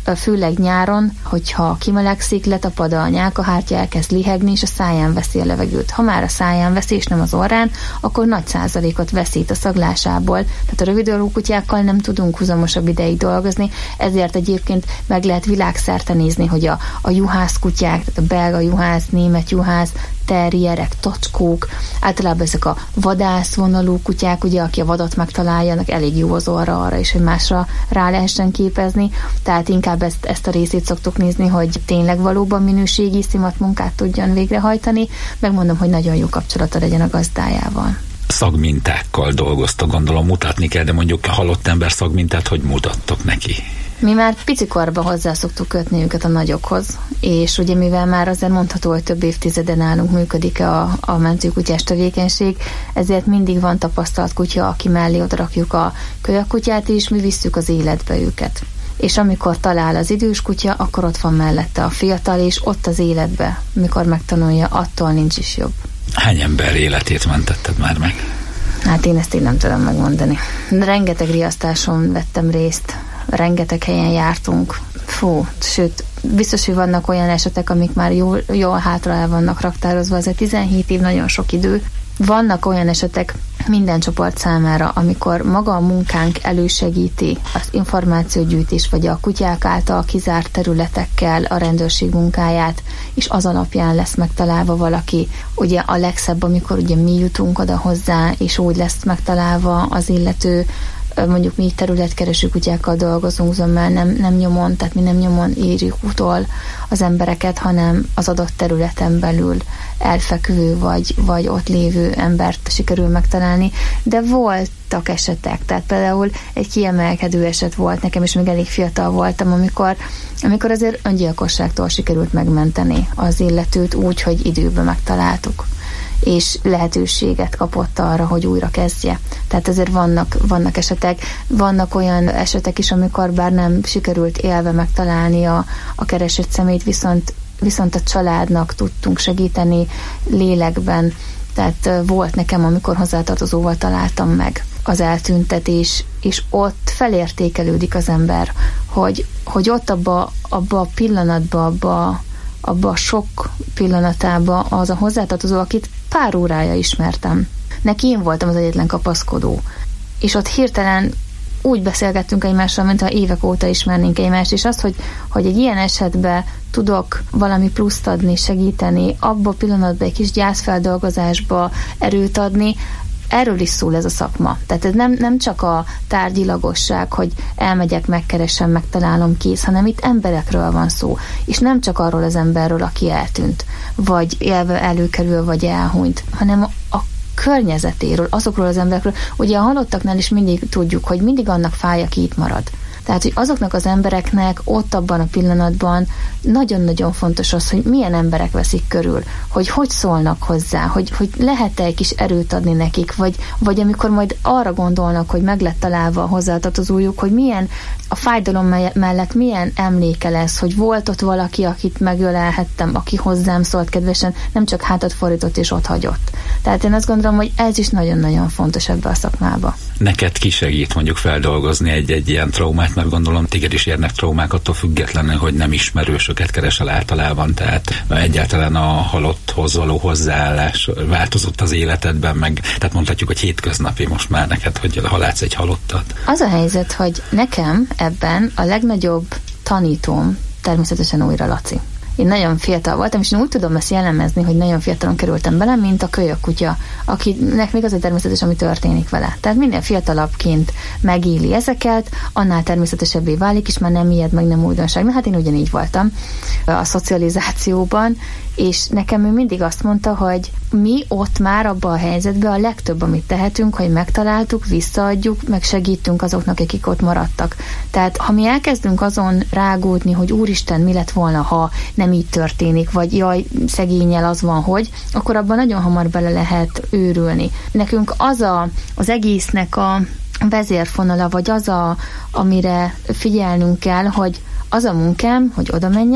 főleg nyáron, hogyha kimelegszik, letapad a nyálkahártya, elkezd lihegni, és a száján veszi a levegőt. Ha már a száján veszi, és nem az orrán, akkor nagy százalékot veszít a szaglásából. Tehát a rövidorrú kutyákkal nem tudunk húzamosabb ideig dolgozni, ezért egyébként meg lehet világszerte nézni, hogy a, a juhász kutyák, tehát a belga juhász, német juhász, terrierek, tocskók, általában ezek a vadászvonalú kutyák, ugye, aki a vadat megtalálja, annak elég jó az orra arra is, hogy másra rá lehessen képezni, tehát inkább ezt, ezt a részét szoktuk nézni, hogy tényleg valóban minőségi szimatmunkát tudjon végrehajtani, megmondom, hogy nagyon jó kapcsolata legyen a gazdájával. Szagmintákkal dolgoztok, gondolom mutatni kell, de mondjuk a halott ember szagmintát hogy mutattok neki? Mi már picikorban hozzá szoktuk kötni őket a nagyokhoz, és ugye mivel már azért mondható, hogy több évtizeden nálunk működik a, a mentőkutyás tevékenység, ezért mindig van tapasztalt kutya, aki mellé odarakjuk a kölyökkutyát is, mi visszük az életbe őket. És amikor talál az idős kutya, akkor ott van mellette a fiatal, és ott az életbe, mikor megtanulja, attól nincs is jobb. Hány ember életét mentetted már meg? Hát én ezt így nem tudom megmondani. Rengeteg riasztáson vettem részt, rengeteg helyen jártunk. Fú, sőt, biztos, hogy vannak olyan esetek, amik már jól, jól hátra el vannak raktározva, azért tizenhét év nagyon sok idő. Vannak olyan esetek minden csoport számára, amikor maga a munkánk elősegíti az információgyűjtés, vagy a kutyák által kizárt területekkel a rendőrség munkáját, és az alapján lesz megtalálva valaki. Ugye a legszebb, amikor ugye mi jutunk oda hozzá, és úgy lesz megtalálva az illető, mondjuk mi területkereső kutyákkal dolgozunk, zömmel nem, nem nyomon, tehát mi nem nyomon írjuk utol az embereket, hanem az adott területen belül elfekvő vagy, vagy ott lévő embert sikerül megtalálni, de voltak esetek, tehát például egy kiemelkedő eset volt nekem, és még elég fiatal voltam, amikor, amikor azért öngyilkosságtól sikerült megmenteni az illetőt úgy, hogy időben megtaláltuk, és lehetőséget kapott arra, hogy újra kezdje. Tehát azért vannak, vannak esetek, vannak olyan esetek is, amikor bár nem sikerült élve megtalálni a, a keresett szemét, viszont, viszont a családnak tudtunk segíteni lélekben. Tehát volt nekem, amikor hozzátartozóval találtam meg az eltüntetés, és ott felértékelődik az ember, hogy, hogy ott abba, abba a pillanatba, abba, abba a sok pillanatába az a hozzátartozó, akit pár órája ismertem. Neki én voltam az egyetlen kapaszkodó. És ott hirtelen úgy beszélgettünk egymással, mintha évek óta ismernénk egymást, és azt, hogy, hogy egy ilyen esetben tudok valami pluszt adni, segíteni, abba a pillanatban egy kis gyászfeldolgozásba erőt adni, erről is szól ez a szakma. Tehát ez nem, nem csak a tárgyilagosság, hogy elmegyek, megkeresem, megtalálom, kész, hanem itt emberekről van szó. És nem csak arról az emberről, aki eltűnt, vagy élve előkerül, vagy elhunyt, hanem a környezetéről, azokról az emberekről. Ugye a halottaknál is mindig tudjuk, hogy mindig annak fáj, aki itt marad. Tehát, hogy azoknak az embereknek ott abban a pillanatban nagyon-nagyon fontos az, hogy milyen emberek veszik körül, hogy hogy szólnak hozzá, hogy, hogy lehet-e egy kis erőt adni nekik, vagy, vagy amikor majd arra gondolnak, hogy meg lett találva a hozzátartozójuk, hogy milyen a fájdalom mellett milyen emléke lesz, hogy volt ott valaki, akit megölelhettem, aki hozzám szólt kedvesen, nem csak hátat fordított és ott hagyott. Tehát én azt gondolom, hogy ez is nagyon-nagyon fontos ebbe a szakmába. Neked ki segít mondjuk feldolgozni egy-egy ilyen traumát, mert gondolom téged is érnek traumák attól függetlenül, hogy nem ismerősöket keresel általában, tehát egyáltalán a halotthoz való hozzáállás változott az életedben, meg tehát mondhatjuk, hogy hétköznapi most már neked, hogy ha látsz egy halottat. Az a helyzet, hogy nekem ebben a legnagyobb tanítóm természetesen újra Laci. Én nagyon fiatal voltam, és én úgy tudom ezt jellemezni, hogy nagyon fiatalon kerültem bele, mint a kölyökkutya, akinek még az a természetes, ami történik vele. Tehát minden fiatalabbként megéli ezeket, annál természetesebbé válik, és már nem ijed, meg nem újdonság. Na hát én ugyanígy voltam a szocializációban, és nekem ő mindig azt mondta, hogy mi ott már abban a helyzetben a legtöbb, amit tehetünk, hogy megtaláltuk, visszaadjuk, meg segítünk azoknak, akik ott maradtak. Tehát ha mi elkezdünk azon rágódni, hogy úristen, mi lett volna, ha nem így történik, vagy jaj, szegénnyel az van, hogy, akkor abban nagyon hamar bele lehet őrülni. Nekünk az a, az egésznek a vezérfonala, vagy az a, amire figyelnünk kell, hogy az a munkám, hogy oda menjek,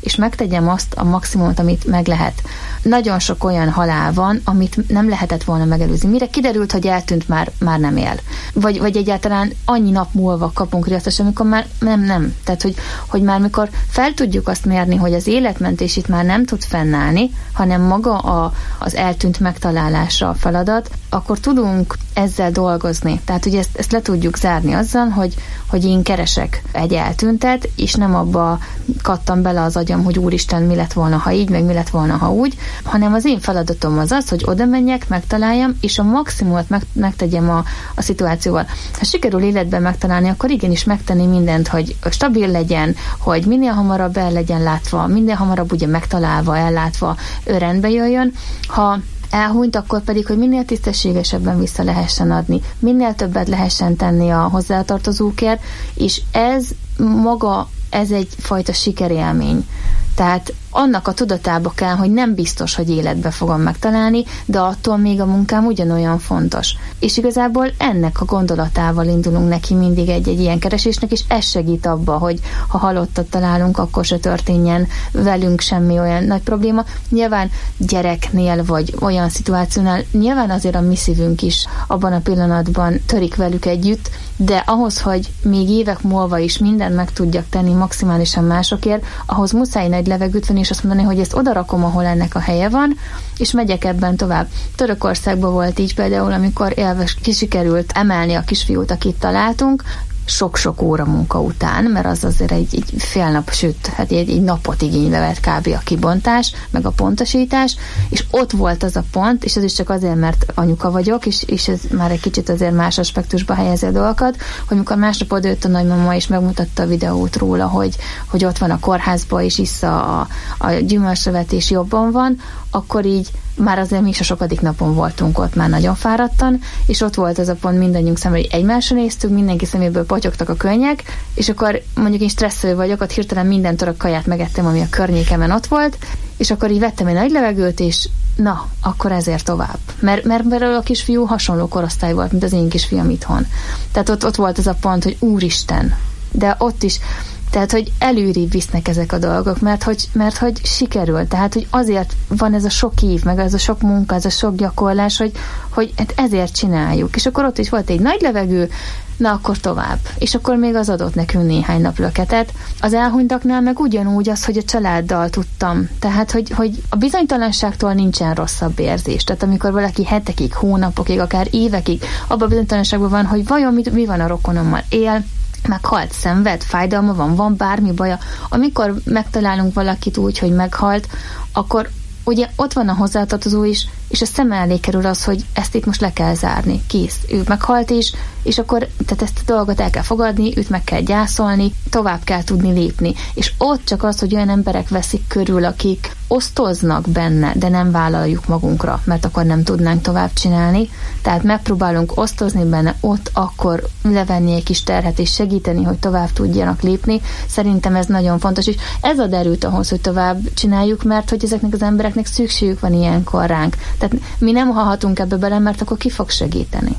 és megtegyem azt a maximumot, amit meg lehet. Nagyon sok olyan halál van, amit nem lehetett volna megelőzni. Mire kiderült, hogy eltűnt, már, már nem él. Vagy, vagy egyáltalán annyi nap múlva kapunk riasztást, amikor már nem, nem. Tehát, hogy, hogy már mikor fel tudjuk azt mérni, hogy az életmentés itt már nem tud fennállni, hanem maga a, az eltűnt megtalálása a feladat, akkor tudunk ezzel dolgozni. Tehát, hogy ezt, ezt le tudjuk zárni azzal, hogy, hogy én keresek egy eltűntet, és nem abba kattam bele az agyam, hogy úristen, mi lett volna, ha így, meg mi lett volna, ha úgy, hanem az én feladatom az az, hogy oda menjek, megtaláljam, és a maximumot meg, megtegyem a, a szituációval. Ha sikerül életben megtalálni, akkor igenis megtenni mindent, hogy stabil legyen, hogy minél hamarabb el legyen látva, minél hamarabb ugye megtalálva, ellátva, ő rendbe jöjjön. Ha elhunyt, akkor pedig, hogy minél tisztességesebben vissza lehessen adni, minél többet lehessen tenni a hozzátartozókért, és ez maga, ez egyfajta sikerélmény. Tehát annak a tudatába kell, hogy nem biztos, hogy életbe fogom megtalálni, de attól még a munkám ugyanolyan fontos. És igazából ennek a gondolatával indulunk neki mindig egy-egy ilyen keresésnek, és ez segít abba, hogy ha halottat találunk, akkor se történjen velünk semmi olyan nagy probléma. Nyilván gyereknél, vagy olyan szituációnál, nyilván azért a mi szívünk is abban a pillanatban törik velük együtt, de ahhoz, hogy még évek múlva is mindent meg tudjak tenni maximálisan másokért, ahhoz muszáj nagy levegőt venni, és azt mondani, hogy ezt odarakom, ahol ennek a helye van, és megyek ebben tovább. Törökországban volt így például, amikor élve sikerült emelni a kisfiút, akit találtunk, sok-sok óra munka után, mert az azért egy, egy fél nap, sőt, hát egy, egy napot igénybe vett kb. A kibontás, meg a pontosítás, és ott volt az a pont, és ez is csak azért, mert anyuka vagyok, és, és ez már egy kicsit azért más aspektusba helyezi a dolgokat, hogy mikor másnap odajött a nagymama, és megmutatta a videót róla, hogy, hogy ott van a kórházba, és issza a, a gyümölcsövet, és jobban van, akkor így már azért mi is a sokadik napon voltunk ott, már nagyon fáradtan, és ott volt az a pont mindannyiunk szemben, hogy egymásra néztük, mindenki szeméből potyogtak a könnyek, és akkor mondjuk én stresszelő vagyok, ott hirtelen minden török kaját megettem, ami a környékemen ott volt, és akkor így vettem egy nagy levegőt, és na, akkor ezért tovább. Mert, mert, mert a kisfiú hasonló korosztály volt, mint az én kisfiam itthon. Tehát ott, ott volt az a pont, hogy úristen, de ott is tehát, hogy előrébb visznek ezek a dolgok, mert hogy, mert hogy sikerül. Tehát, hogy azért van ez a sok év, meg ez a sok munka, ez a sok gyakorlás, hogy, hogy ezért csináljuk. És akkor ott is volt egy nagy levegő, na akkor tovább. És akkor még az adott nekünk néhány nap löketet. Az elhunytaknál meg ugyanúgy az, hogy a családdal tudtam. Tehát, hogy, hogy a bizonytalanságtól nincsen rosszabb érzés. Tehát amikor valaki hetekig, hónapokig, akár évekig abban a bizonytalanságban van, hogy vajon mi, mi van a rokonommal, él, meghalt, szenved, fájdalma van, van bármi baja. Amikor megtalálunk valakit úgy, hogy meghalt, akkor ugye ott van a hozzátartozó is, és a szem elé kerül az, hogy ezt itt most le kell zárni. Kész. Ő meghalt is, és akkor tehát ezt a dolgot el kell fogadni, őt meg kell gyászolni, tovább kell tudni lépni. És ott csak az, hogy olyan emberek veszik körül, akik osztoznak benne, de nem vállaljuk magunkra, mert akkor nem tudnánk tovább csinálni. Tehát megpróbálunk osztozni benne, ott akkor levenni egy kis terhet és segíteni, hogy tovább tudjanak lépni. Szerintem ez nagyon fontos, és ez ad erőt ahhoz, hogy tovább csináljuk, mert hogy ezeknek az embereknek szükségük van ilyenkor ránk. Tehát mi nem hallhatunk ebbe bele, mert akkor ki fog segíteni.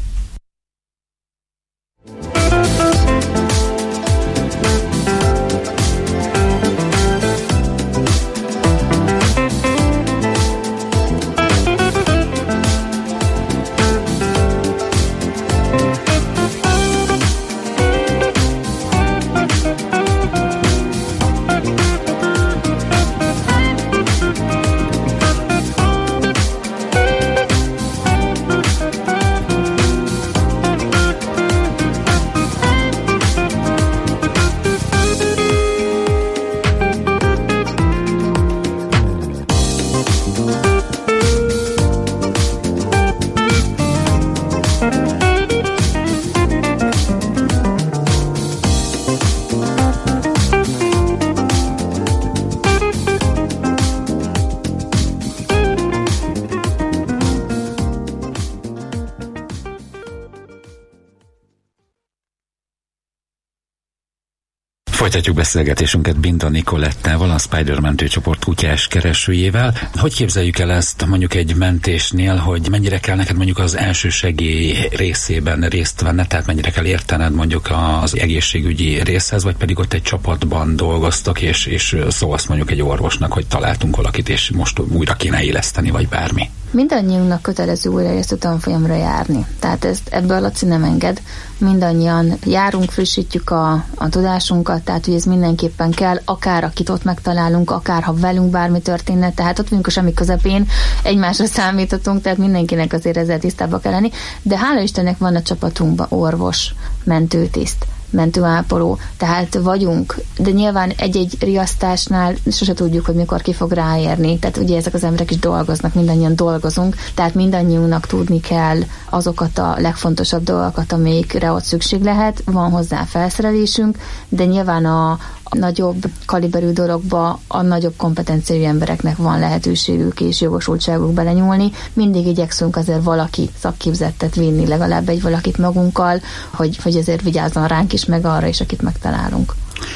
Folytatjuk beszélgetésünket Binda Nicolettával, a Spider mentőcsoport kutyás keresőjével. Hogy képzeljük el ezt mondjuk egy mentésnél, hogy mennyire kell neked mondjuk az első segély részében részt venni, tehát mennyire kell értened mondjuk az egészségügyi részhez, vagy pedig ott egy csapatban dolgoztok, és, és szólsz mondjuk egy orvosnak, hogy találtunk valakit, és most újra kéne éleszteni, vagy bármi? Mindannyiunknak kötelező újraélesztő tanfolyamra járni. Tehát ezt, ebből Laci nem enged. Mindannyian járunk, frissítjük a, a tudásunkat, tehát hogy ez mindenképpen kell, akár akit ott megtalálunk, akár ha velünk bármi történne, tehát ott vagyunk a semmi közepén, egymásra számíthatunk, tehát mindenkinek azért ezzel tisztába kell lenni. De hála Istennek van a csapatunkban orvos, mentőtiszt, mentőápoló, tehát vagyunk, de nyilván egy-egy riasztásnál sose tudjuk, hogy mikor ki fog ráérni, tehát ugye ezek az emberek is dolgoznak, mindannyian dolgozunk, tehát mindannyiunknak tudni kell azokat a legfontosabb dolgokat, amikre ott szükség lehet, van hozzá felszerelésünk, de nyilván a a nagyobb kaliberű dologba a nagyobb kompetenciájú embereknek van lehetőségük és jogosultságuk belenyúlni. Mindig igyekszünk azért valaki szakképzettet vinni, legalább egy valakit magunkkal, hogy, hogy azért vigyázzon ránk is, meg arra is, akit megtalálunk.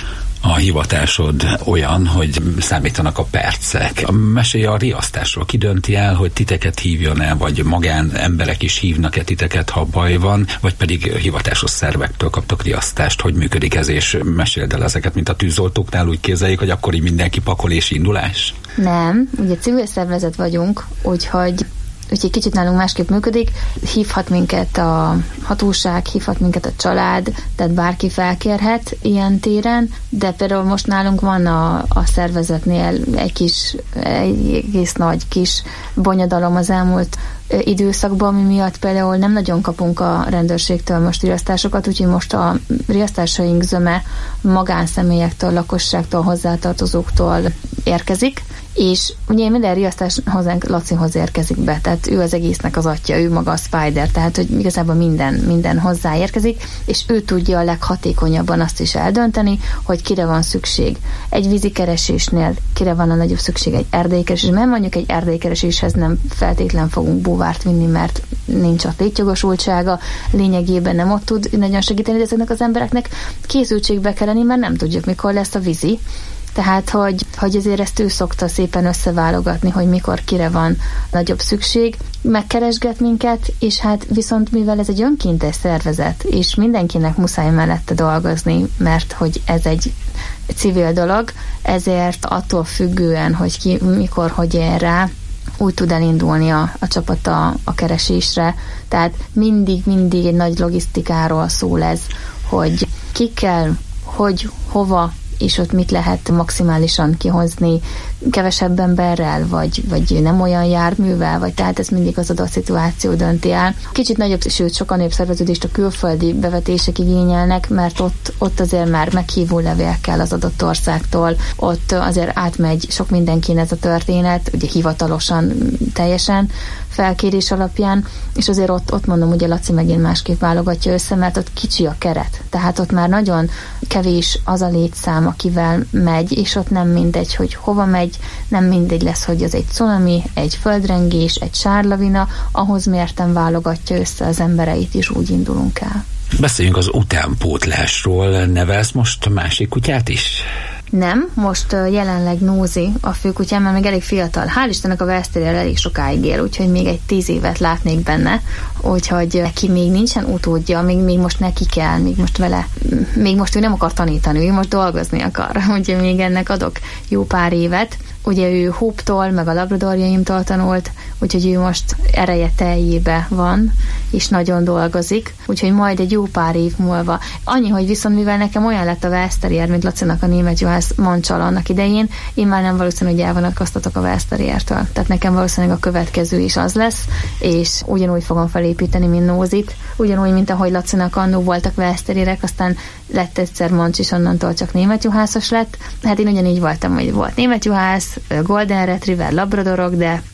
A hivatásod olyan, hogy számítanak a percek. Mesélj a riasztásról. Ki dönti el, hogy titeket hívjon el, vagy magán emberek is hívnak-e titeket, ha baj van, vagy pedig hivatásos szervektől kaptok riasztást. Hogy működik ez, és meséld el ezeket, mint a tűzoltóknál, úgy képzeljük, hogy akkor így mindenki pakol és indulás? Nem, ugye civil szervezet vagyunk, úgyhogy úgyhogy kicsit nálunk másképp működik, hívhat minket a hatóság, hívhat minket a család, tehát bárki felkérhet ilyen téren, de például most nálunk van a, a szervezetnél egy kis, egy egész nagy kis bonyodalom az elmúlt időszakban, ami miatt például nem nagyon kapunk a rendőrségtől most riasztásokat, úgyhogy most a riasztásaink zöme magánszemélyektől, lakosságtól, hozzátartozóktól érkezik, és ugye minden riasztás hozzánk Lacihoz érkezik be, tehát ő az egésznek az atya, ő maga a Spider, tehát hogy igazából minden, minden hozzáérkezik, és ő tudja a leghatékonyabban azt is eldönteni, hogy kire van szükség. Egy vízikeresésnél kire van a nagyobb szükség, egy erdélykeresésnél, mert mondjuk egy erdélykereséshez nem feltétlen fogunk búvárt vinni, mert nincs ott létjogosultsága, lényegében nem ott tud nagyon segíteni, de ezeknek az embereknek készültségbe kell lenni, mert nem tudjuk, mikor lesz a vízi. Tehát, hogy, hogy azért ezt ő szokta szépen összeválogatni, hogy mikor kire van nagyobb szükség, megkeresget minket, és hát viszont mivel ez egy önkéntes szervezet, és mindenkinek muszáj mellette dolgozni, mert hogy ez egy civil dolog, ezért attól függően, hogy ki mikor, hogy ér rá, úgy tud elindulni a, a csapat a, a keresésre. Tehát mindig, mindig egy nagy logisztikáról szól ez, hogy ki kell, hogy, hova, és ott mit lehet maximálisan kihozni kevesebb emberrel, vagy, vagy nem olyan járművel, vagy tehát ez mindig az adott szituáció dönti el. Kicsit nagyobb, sőt sokkal nagyobb szerveződést a külföldi bevetések igényelnek, mert ott, ott azért már meghívó levél kell az adott országtól, ott azért átmegy sok mindenkin ez a történet, ugye hivatalosan teljesen felkérés alapján, és azért ott, ott mondom, ugye Laci megint másképp válogatja össze, mert ott kicsi a keret, tehát ott már nagyon kevés az a létszám, akivel megy, és ott nem mindegy, hogy hova megy, nem mindegy lesz, hogy az egy cunami, egy földrengés, egy sárlavina, ahhoz mérten válogatja össze az embereit, és úgy indulunk el. Beszéljünk az utánpótlásról. Nevelsz most másik kutyát is? Nem, most uh, jelenleg Nózi a főkutyám, mert még elég fiatal. Hál' Istennek a Veszterier elég sokáig él, úgyhogy még egy tíz évet látnék benne, úgyhogy neki még nincsen utódja, még, még most neki kell, még most vele, még most ő nem akar tanítani, ő most dolgozni akar, úgyhogy még ennek adok jó pár évet. Ugye ő Hope-tól, meg a labradorjaimtól tanult, úgyhogy ő most ereje teljébe van, és nagyon dolgozik, úgyhogy majd egy jó pár év múlva. Annyi, hogy viszont mivel nekem olyan lett a Veszterier, mint Lacinak a német juhász Mancsal annak idején, én már nem valószínű, hogy elvonatkoztatok a Veszteriertől. Tehát nekem valószínűleg a következő is az lesz, és ugyanúgy fogom felépíteni, mint Nózit, ugyanúgy, mint ahogy Lacinak annó voltak Veszterierek, aztán lett egyszer Mancs, és onnantól csak német juhászos lett. Hát én ugyanígy voltam, hogy volt német juhász, Golden Retriever, labradorok, de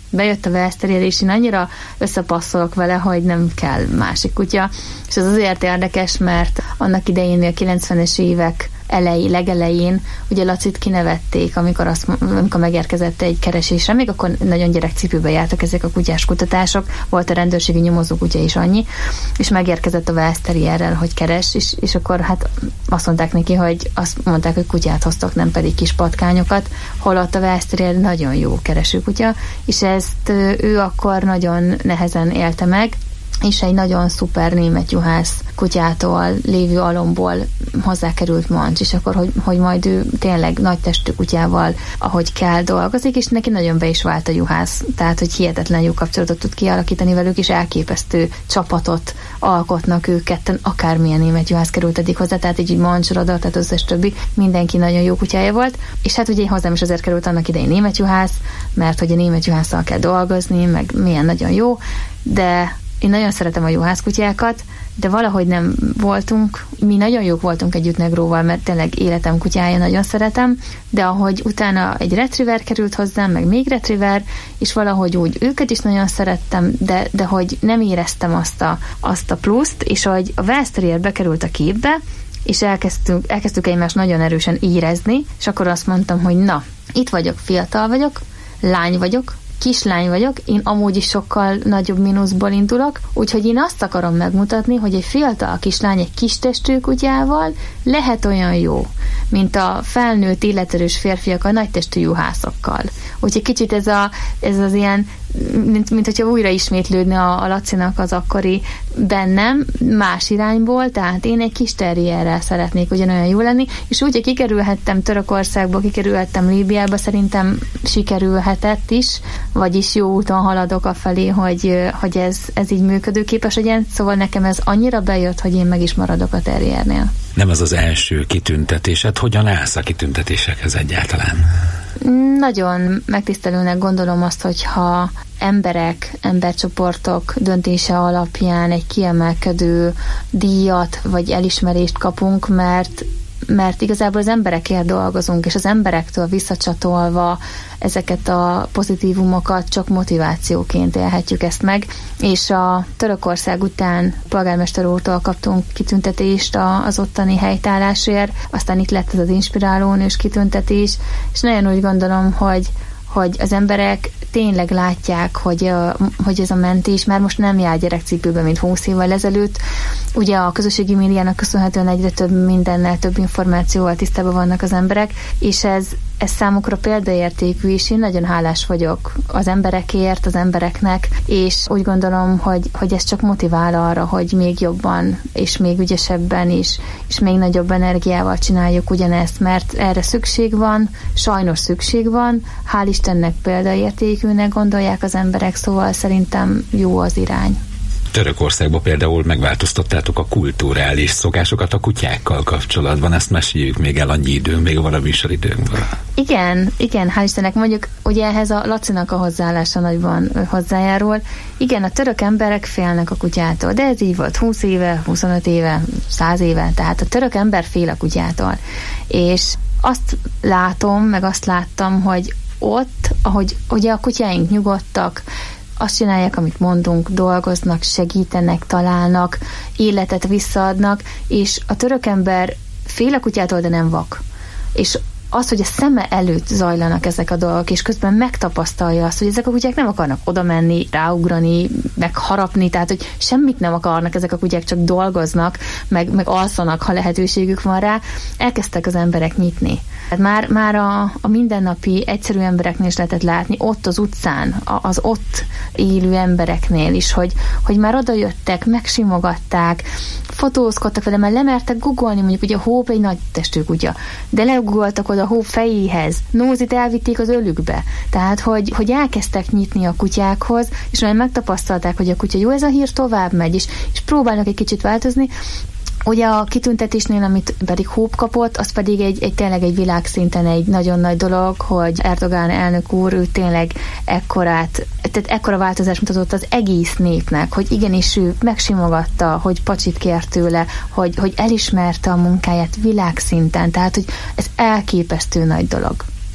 bejött a Westterier, és én annyira összepasszolok vele, hogy nem kell másik kutya. És ez azért érdekes, mert annak idején a kilencvenes évek elejé, legelején, ugye Lacit kinevették, amikor, azt, amikor megérkezett egy keresésre, még akkor nagyon gyerekcipőben jártak ezek a kutyás kutatások, volt a rendőrségi nyomozó kutya is annyi, és megérkezett a Westerrierrel, hogy keres, és, és akkor hát azt mondták neki, hogy azt mondták, hogy kutyát hoztak, nem pedig kis patkányokat, holott a Westerrier nagyon jó keresőkutya, és ezt ő akkor nagyon nehezen élte meg, és egy nagyon szuper német juhász kutyától lévő alomból hozzákerült Mancs, és akkor, hogy, hogy majd ő tényleg nagy testű kutyával, ahogy kell, dolgozik, és neki nagyon be is vált a juhász, tehát, hogy hihetetlen jó kapcsolatot tud kialakítani velük, és elképesztő csapatot alkotnak ők ketten, akármilyen német juhász került eddig hozzá, tehát így Mancs, Rada, tehát összes többi, mindenki nagyon jó kutyája volt, és hát ugye hozzám is azért került annak idején német juhász, mert hogy a német juhásszal kell dolgozni, meg milyen nagyon jó, de én nagyon szeretem a juhászkutyákat, de valahogy nem voltunk, mi nagyon jók voltunk együtt Negróval, mert tényleg életem kutyája, nagyon szeretem, de ahogy utána egy retriever került hozzám, meg még retriever, és valahogy úgy őket is nagyon szerettem, de, de hogy nem éreztem azt a, azt a pluszt, és hogy a Westerrier bekerült a képbe, és elkezdtük, elkezdtük egymást nagyon erősen érezni, és akkor azt mondtam, hogy na, itt vagyok, fiatal vagyok, lány vagyok, kislány vagyok, én amúgy is sokkal nagyobb mínuszból indulok, úgyhogy én azt akarom megmutatni, hogy egy fiatal kislány egy kis testű kutyával lehet olyan jó, mint a felnőtt életerős férfiak a nagy testű juhászokkal. Úgyhogy kicsit ez, a, ez az ilyen, mint, mint hogyha újra ismétlődne a, a Lacinak az akkori bennem más irányból, tehát én egy kis terrierrel szeretnék ugyanolyan jó lenni, és úgy, hogy kikerülhettem Törökországba, kikerülhettem Líbiába, szerintem sikerülhetett is, vagyis jó úton haladok afelé, hogy, hogy ez, ez így működőképes legyen, szóval nekem ez annyira bejött, hogy én meg is maradok a terriernél. Nem az az első kitüntetésed, hogyan állsz a kitüntetésekhez egyáltalán? Nagyon megtisztelőnek gondolom azt, hogyha emberek, embercsoportok döntése alapján egy kiemelkedő díjat vagy elismerést kapunk, mert mert igazából az emberekért dolgozunk, és az emberektől visszacsatolva ezeket a pozitívumokat csak motivációként élhetjük ezt meg, és a Törökország után polgármester úrtól kaptunk kitüntetést az ottani helytállásért, aztán itt lett ez az inspiráló nős kitüntetés, és nagyon úgy gondolom, hogy hogy az emberek tényleg látják, hogy, hogy ez a mentés már most nem jár gyerekcipőben, mint húsz évvel ezelőtt. Ugye a közösségi médiának köszönhetően egyre több mindennel, több információval tisztában vannak az emberek, és ez, ez számukra példaértékű, és én nagyon hálás vagyok az emberekért, az embereknek, és úgy gondolom, hogy, hogy ez csak motivál arra, hogy még jobban, és még ügyesebben is, és még nagyobb energiával csináljuk ugyanezt, mert erre szükség van, sajnos szükség van, hál' Istennek példaértékűnek gondolják az emberek, szóval szerintem jó az irány. Törökországban például megváltoztattátok a kulturális szokásokat a kutyákkal kapcsolatban, ezt meséljük még el, annyi idő, még van a műsoridőnkből. Igen, igen, hál' Istennek, mondjuk ugye ehhez a Lacinak a hozzáállása nagyban hozzájárul. Igen, a török emberek félnek a kutyától, de ez így volt húsz éve, huszonöt éve, száz éve, tehát a török ember fél a kutyától. És azt látom, meg azt láttam, hogy ott, ahogy ugye a kutyáink nyugodtak, azt csinálják, amit mondunk, dolgoznak, segítenek, találnak, életet visszaadnak, és a török ember fél a kutyától, de nem vak. És az, hogy a szeme előtt zajlanak ezek a dolgok, és közben megtapasztalja azt, hogy ezek a kutyák nem akarnak oda menni, ráugrani, meg harapni, tehát, hogy semmit nem akarnak ezek a kutyák, csak dolgoznak, meg, meg alszanak, ha lehetőségük van rá, elkezdtek az emberek nyitni. Hát már, már a, a mindennapi egyszerű embereknél is lehetett látni, ott az utcán, az ott élő embereknél is, hogy, hogy már oda jöttek, megsimogatták, fotózkodtak vele, mert lemertek googolni, mondjuk ugye a Hope egy nagy testű kutya, de legugoltak oda a Hope fejéhez, Nózit elvitték az ölükbe. Tehát, hogy, hogy elkezdtek nyitni a kutyákhoz, és majd megtapasztalták, hogy a kutya jó, ez a hír tovább megy, és, és próbálnak egy kicsit változni. Ugye a kitüntetésnél, amit pedig Hope kapott, az pedig egy, egy tényleg egy világszinten egy nagyon nagy dolog, hogy Erdogan elnök úr, ő tényleg ekkorát, tehát ekkora változást mutatott az egész népnek, hogy igenis ő megsimogatta, hogy pacsit kért tőle, hogy, hogy elismerte a munkáját világszinten, tehát hogy ez elképesztő nagy dolog.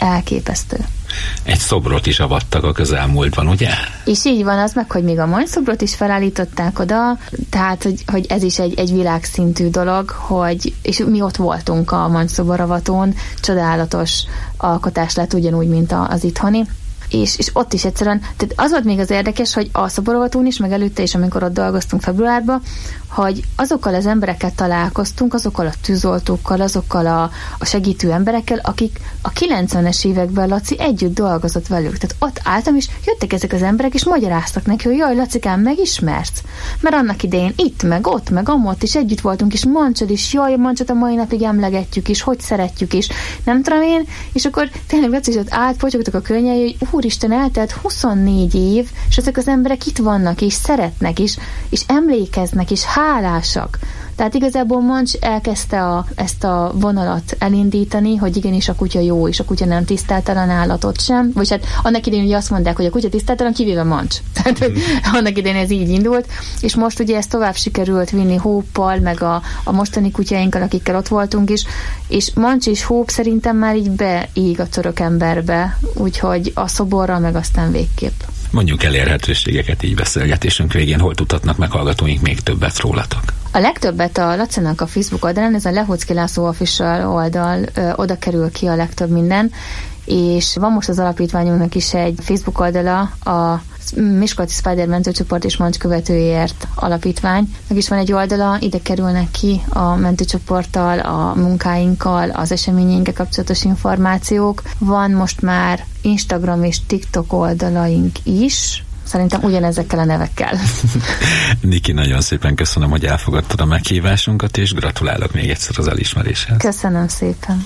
elképesztő. Egy szobrot is avattak a közelmúltban, ugye? És így van az meg, hogy még a manyszobrot is felállították oda, tehát, hogy, hogy ez is egy, egy világszintű dolog, hogy, és mi ott voltunk a manyszoboravatón, csodálatos alkotás lett ugyanúgy, mint az itthoni. És, és ott is egyszerűen, tehát az volt még az érdekes, hogy a szoborovatón is, meg előtte is, amikor ott dolgoztunk februárban, hogy azokkal az emberekkel találkoztunk, azokkal a tűzoltókkal, azokkal a, a segítő emberekkel, akik a kilencvenes években Laci együtt dolgozott velük. Tehát ott álltam, és jöttek ezek az emberek, és magyaráztak neki, hogy jaj, Lacikám, megismersz? Mert annak idején itt, meg ott, meg amott is együtt voltunk, és Mancsod is, jaj, Mancsot a mai napig emlegetjük is, hogy szeretjük is, nem tudom én, és akkor tényleg Laci is ott állt, potyogtak a könnyei, hogy úristen, eltelt huszonnégy év, és ezek az emberek itt vannak, és szeretnek, és, és emlékeznek, és hálásak. Tehát igazából Mancs elkezdte a, ezt a vonalat elindítani, hogy igenis a kutya jó, és a kutya nem tisztátalan állatot sem. Vagy hát annak idején ugye azt mondták, hogy a kutya tisztátalan, kivéve Mancs. Tehát hogy annak idején ez így indult, és most ugye ezt tovább sikerült vinni Hope-pal, meg a, a mostani kutyáinkkal, akikkel ott voltunk is, és Mancs és Hope szerintem már így beíg a török emberbe, úgyhogy a szoborral meg aztán végképp. Mondjuk elérhetőségeket így beszélgetésünk végén, hol tudhatnak meg hallgatóink még többet rólatok? A legtöbbet a Lacinak a Facebook oldalán, ez a Lehocki László Official oldal, ö, oda kerül ki a legtöbb minden, és van most az alapítványunknak is egy Facebook oldala, a Miskolci Spider mentőcsoport és Mancs követőért alapítvány. Meg is van egy oldala, ide kerülnek ki a mentőcsoporttal, a munkáinkkal, az eseményeinkkel kapcsolatos információk. Van most már Instagram és TikTok oldalaink is, szerintem ugyanezekkel a nevekkel. Niki, nagyon szépen köszönöm, hogy elfogadtad a meghívásunkat, és gratulálok még egyszer az elismeréshez. Köszönöm szépen.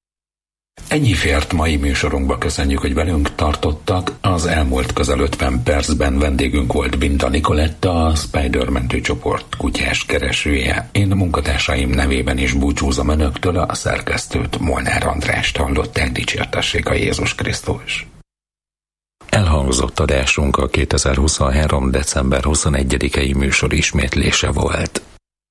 Ennyi fért mai műsorunkba, köszönjük, hogy velünk tartottak. Az elmúlt közel ötven percben vendégünk volt Binda Nikoletta, a Spider mentőcsoport kutyás keresője. Én a munkatársaim nevében is búcsúzom önöktől, a szerkesztőt, Molnár Andrást hallották, dicsértessék a Jézus Krisztus. Elhangzott adásunk a kétezer-huszonhárom. december huszonegyedikei műsor ismétlése volt.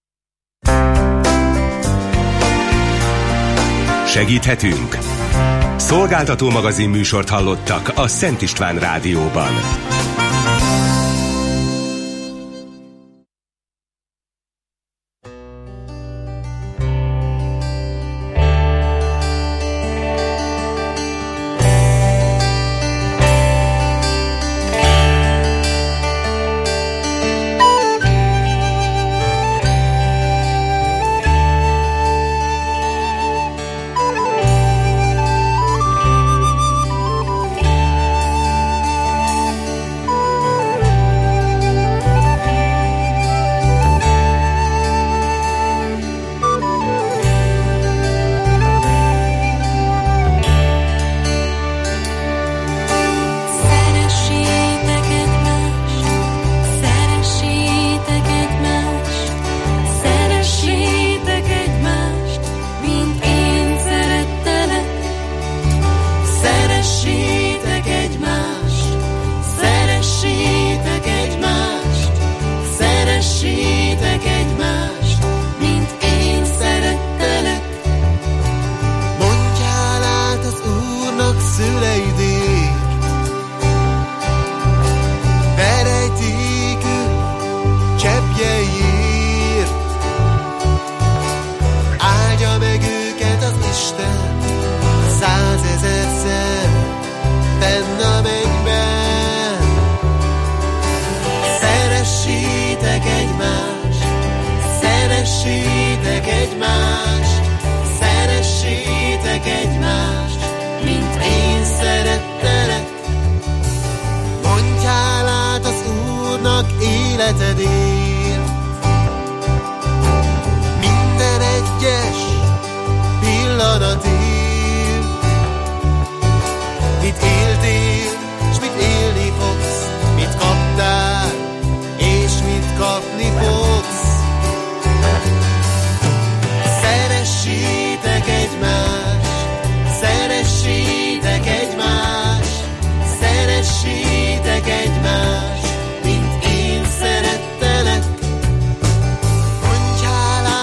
Segíthetünk? Szolgáltató magazin műsort hallottak a Szent István Rádióban.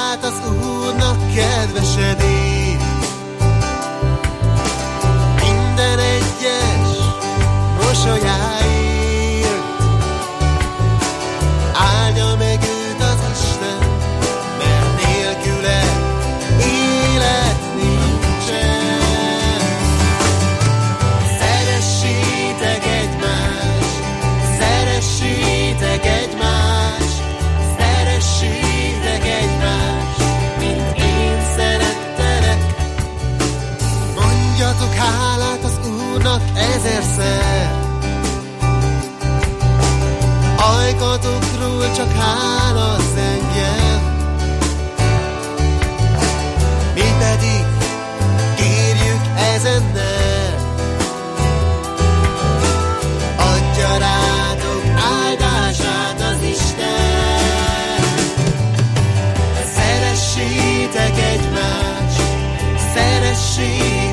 Minden ezerszer. Ajkatokról csak hála zengjen, mi pedig kérjük ezennel, adja rátok áldását az Isten. Szeressétek egymást, szeressétek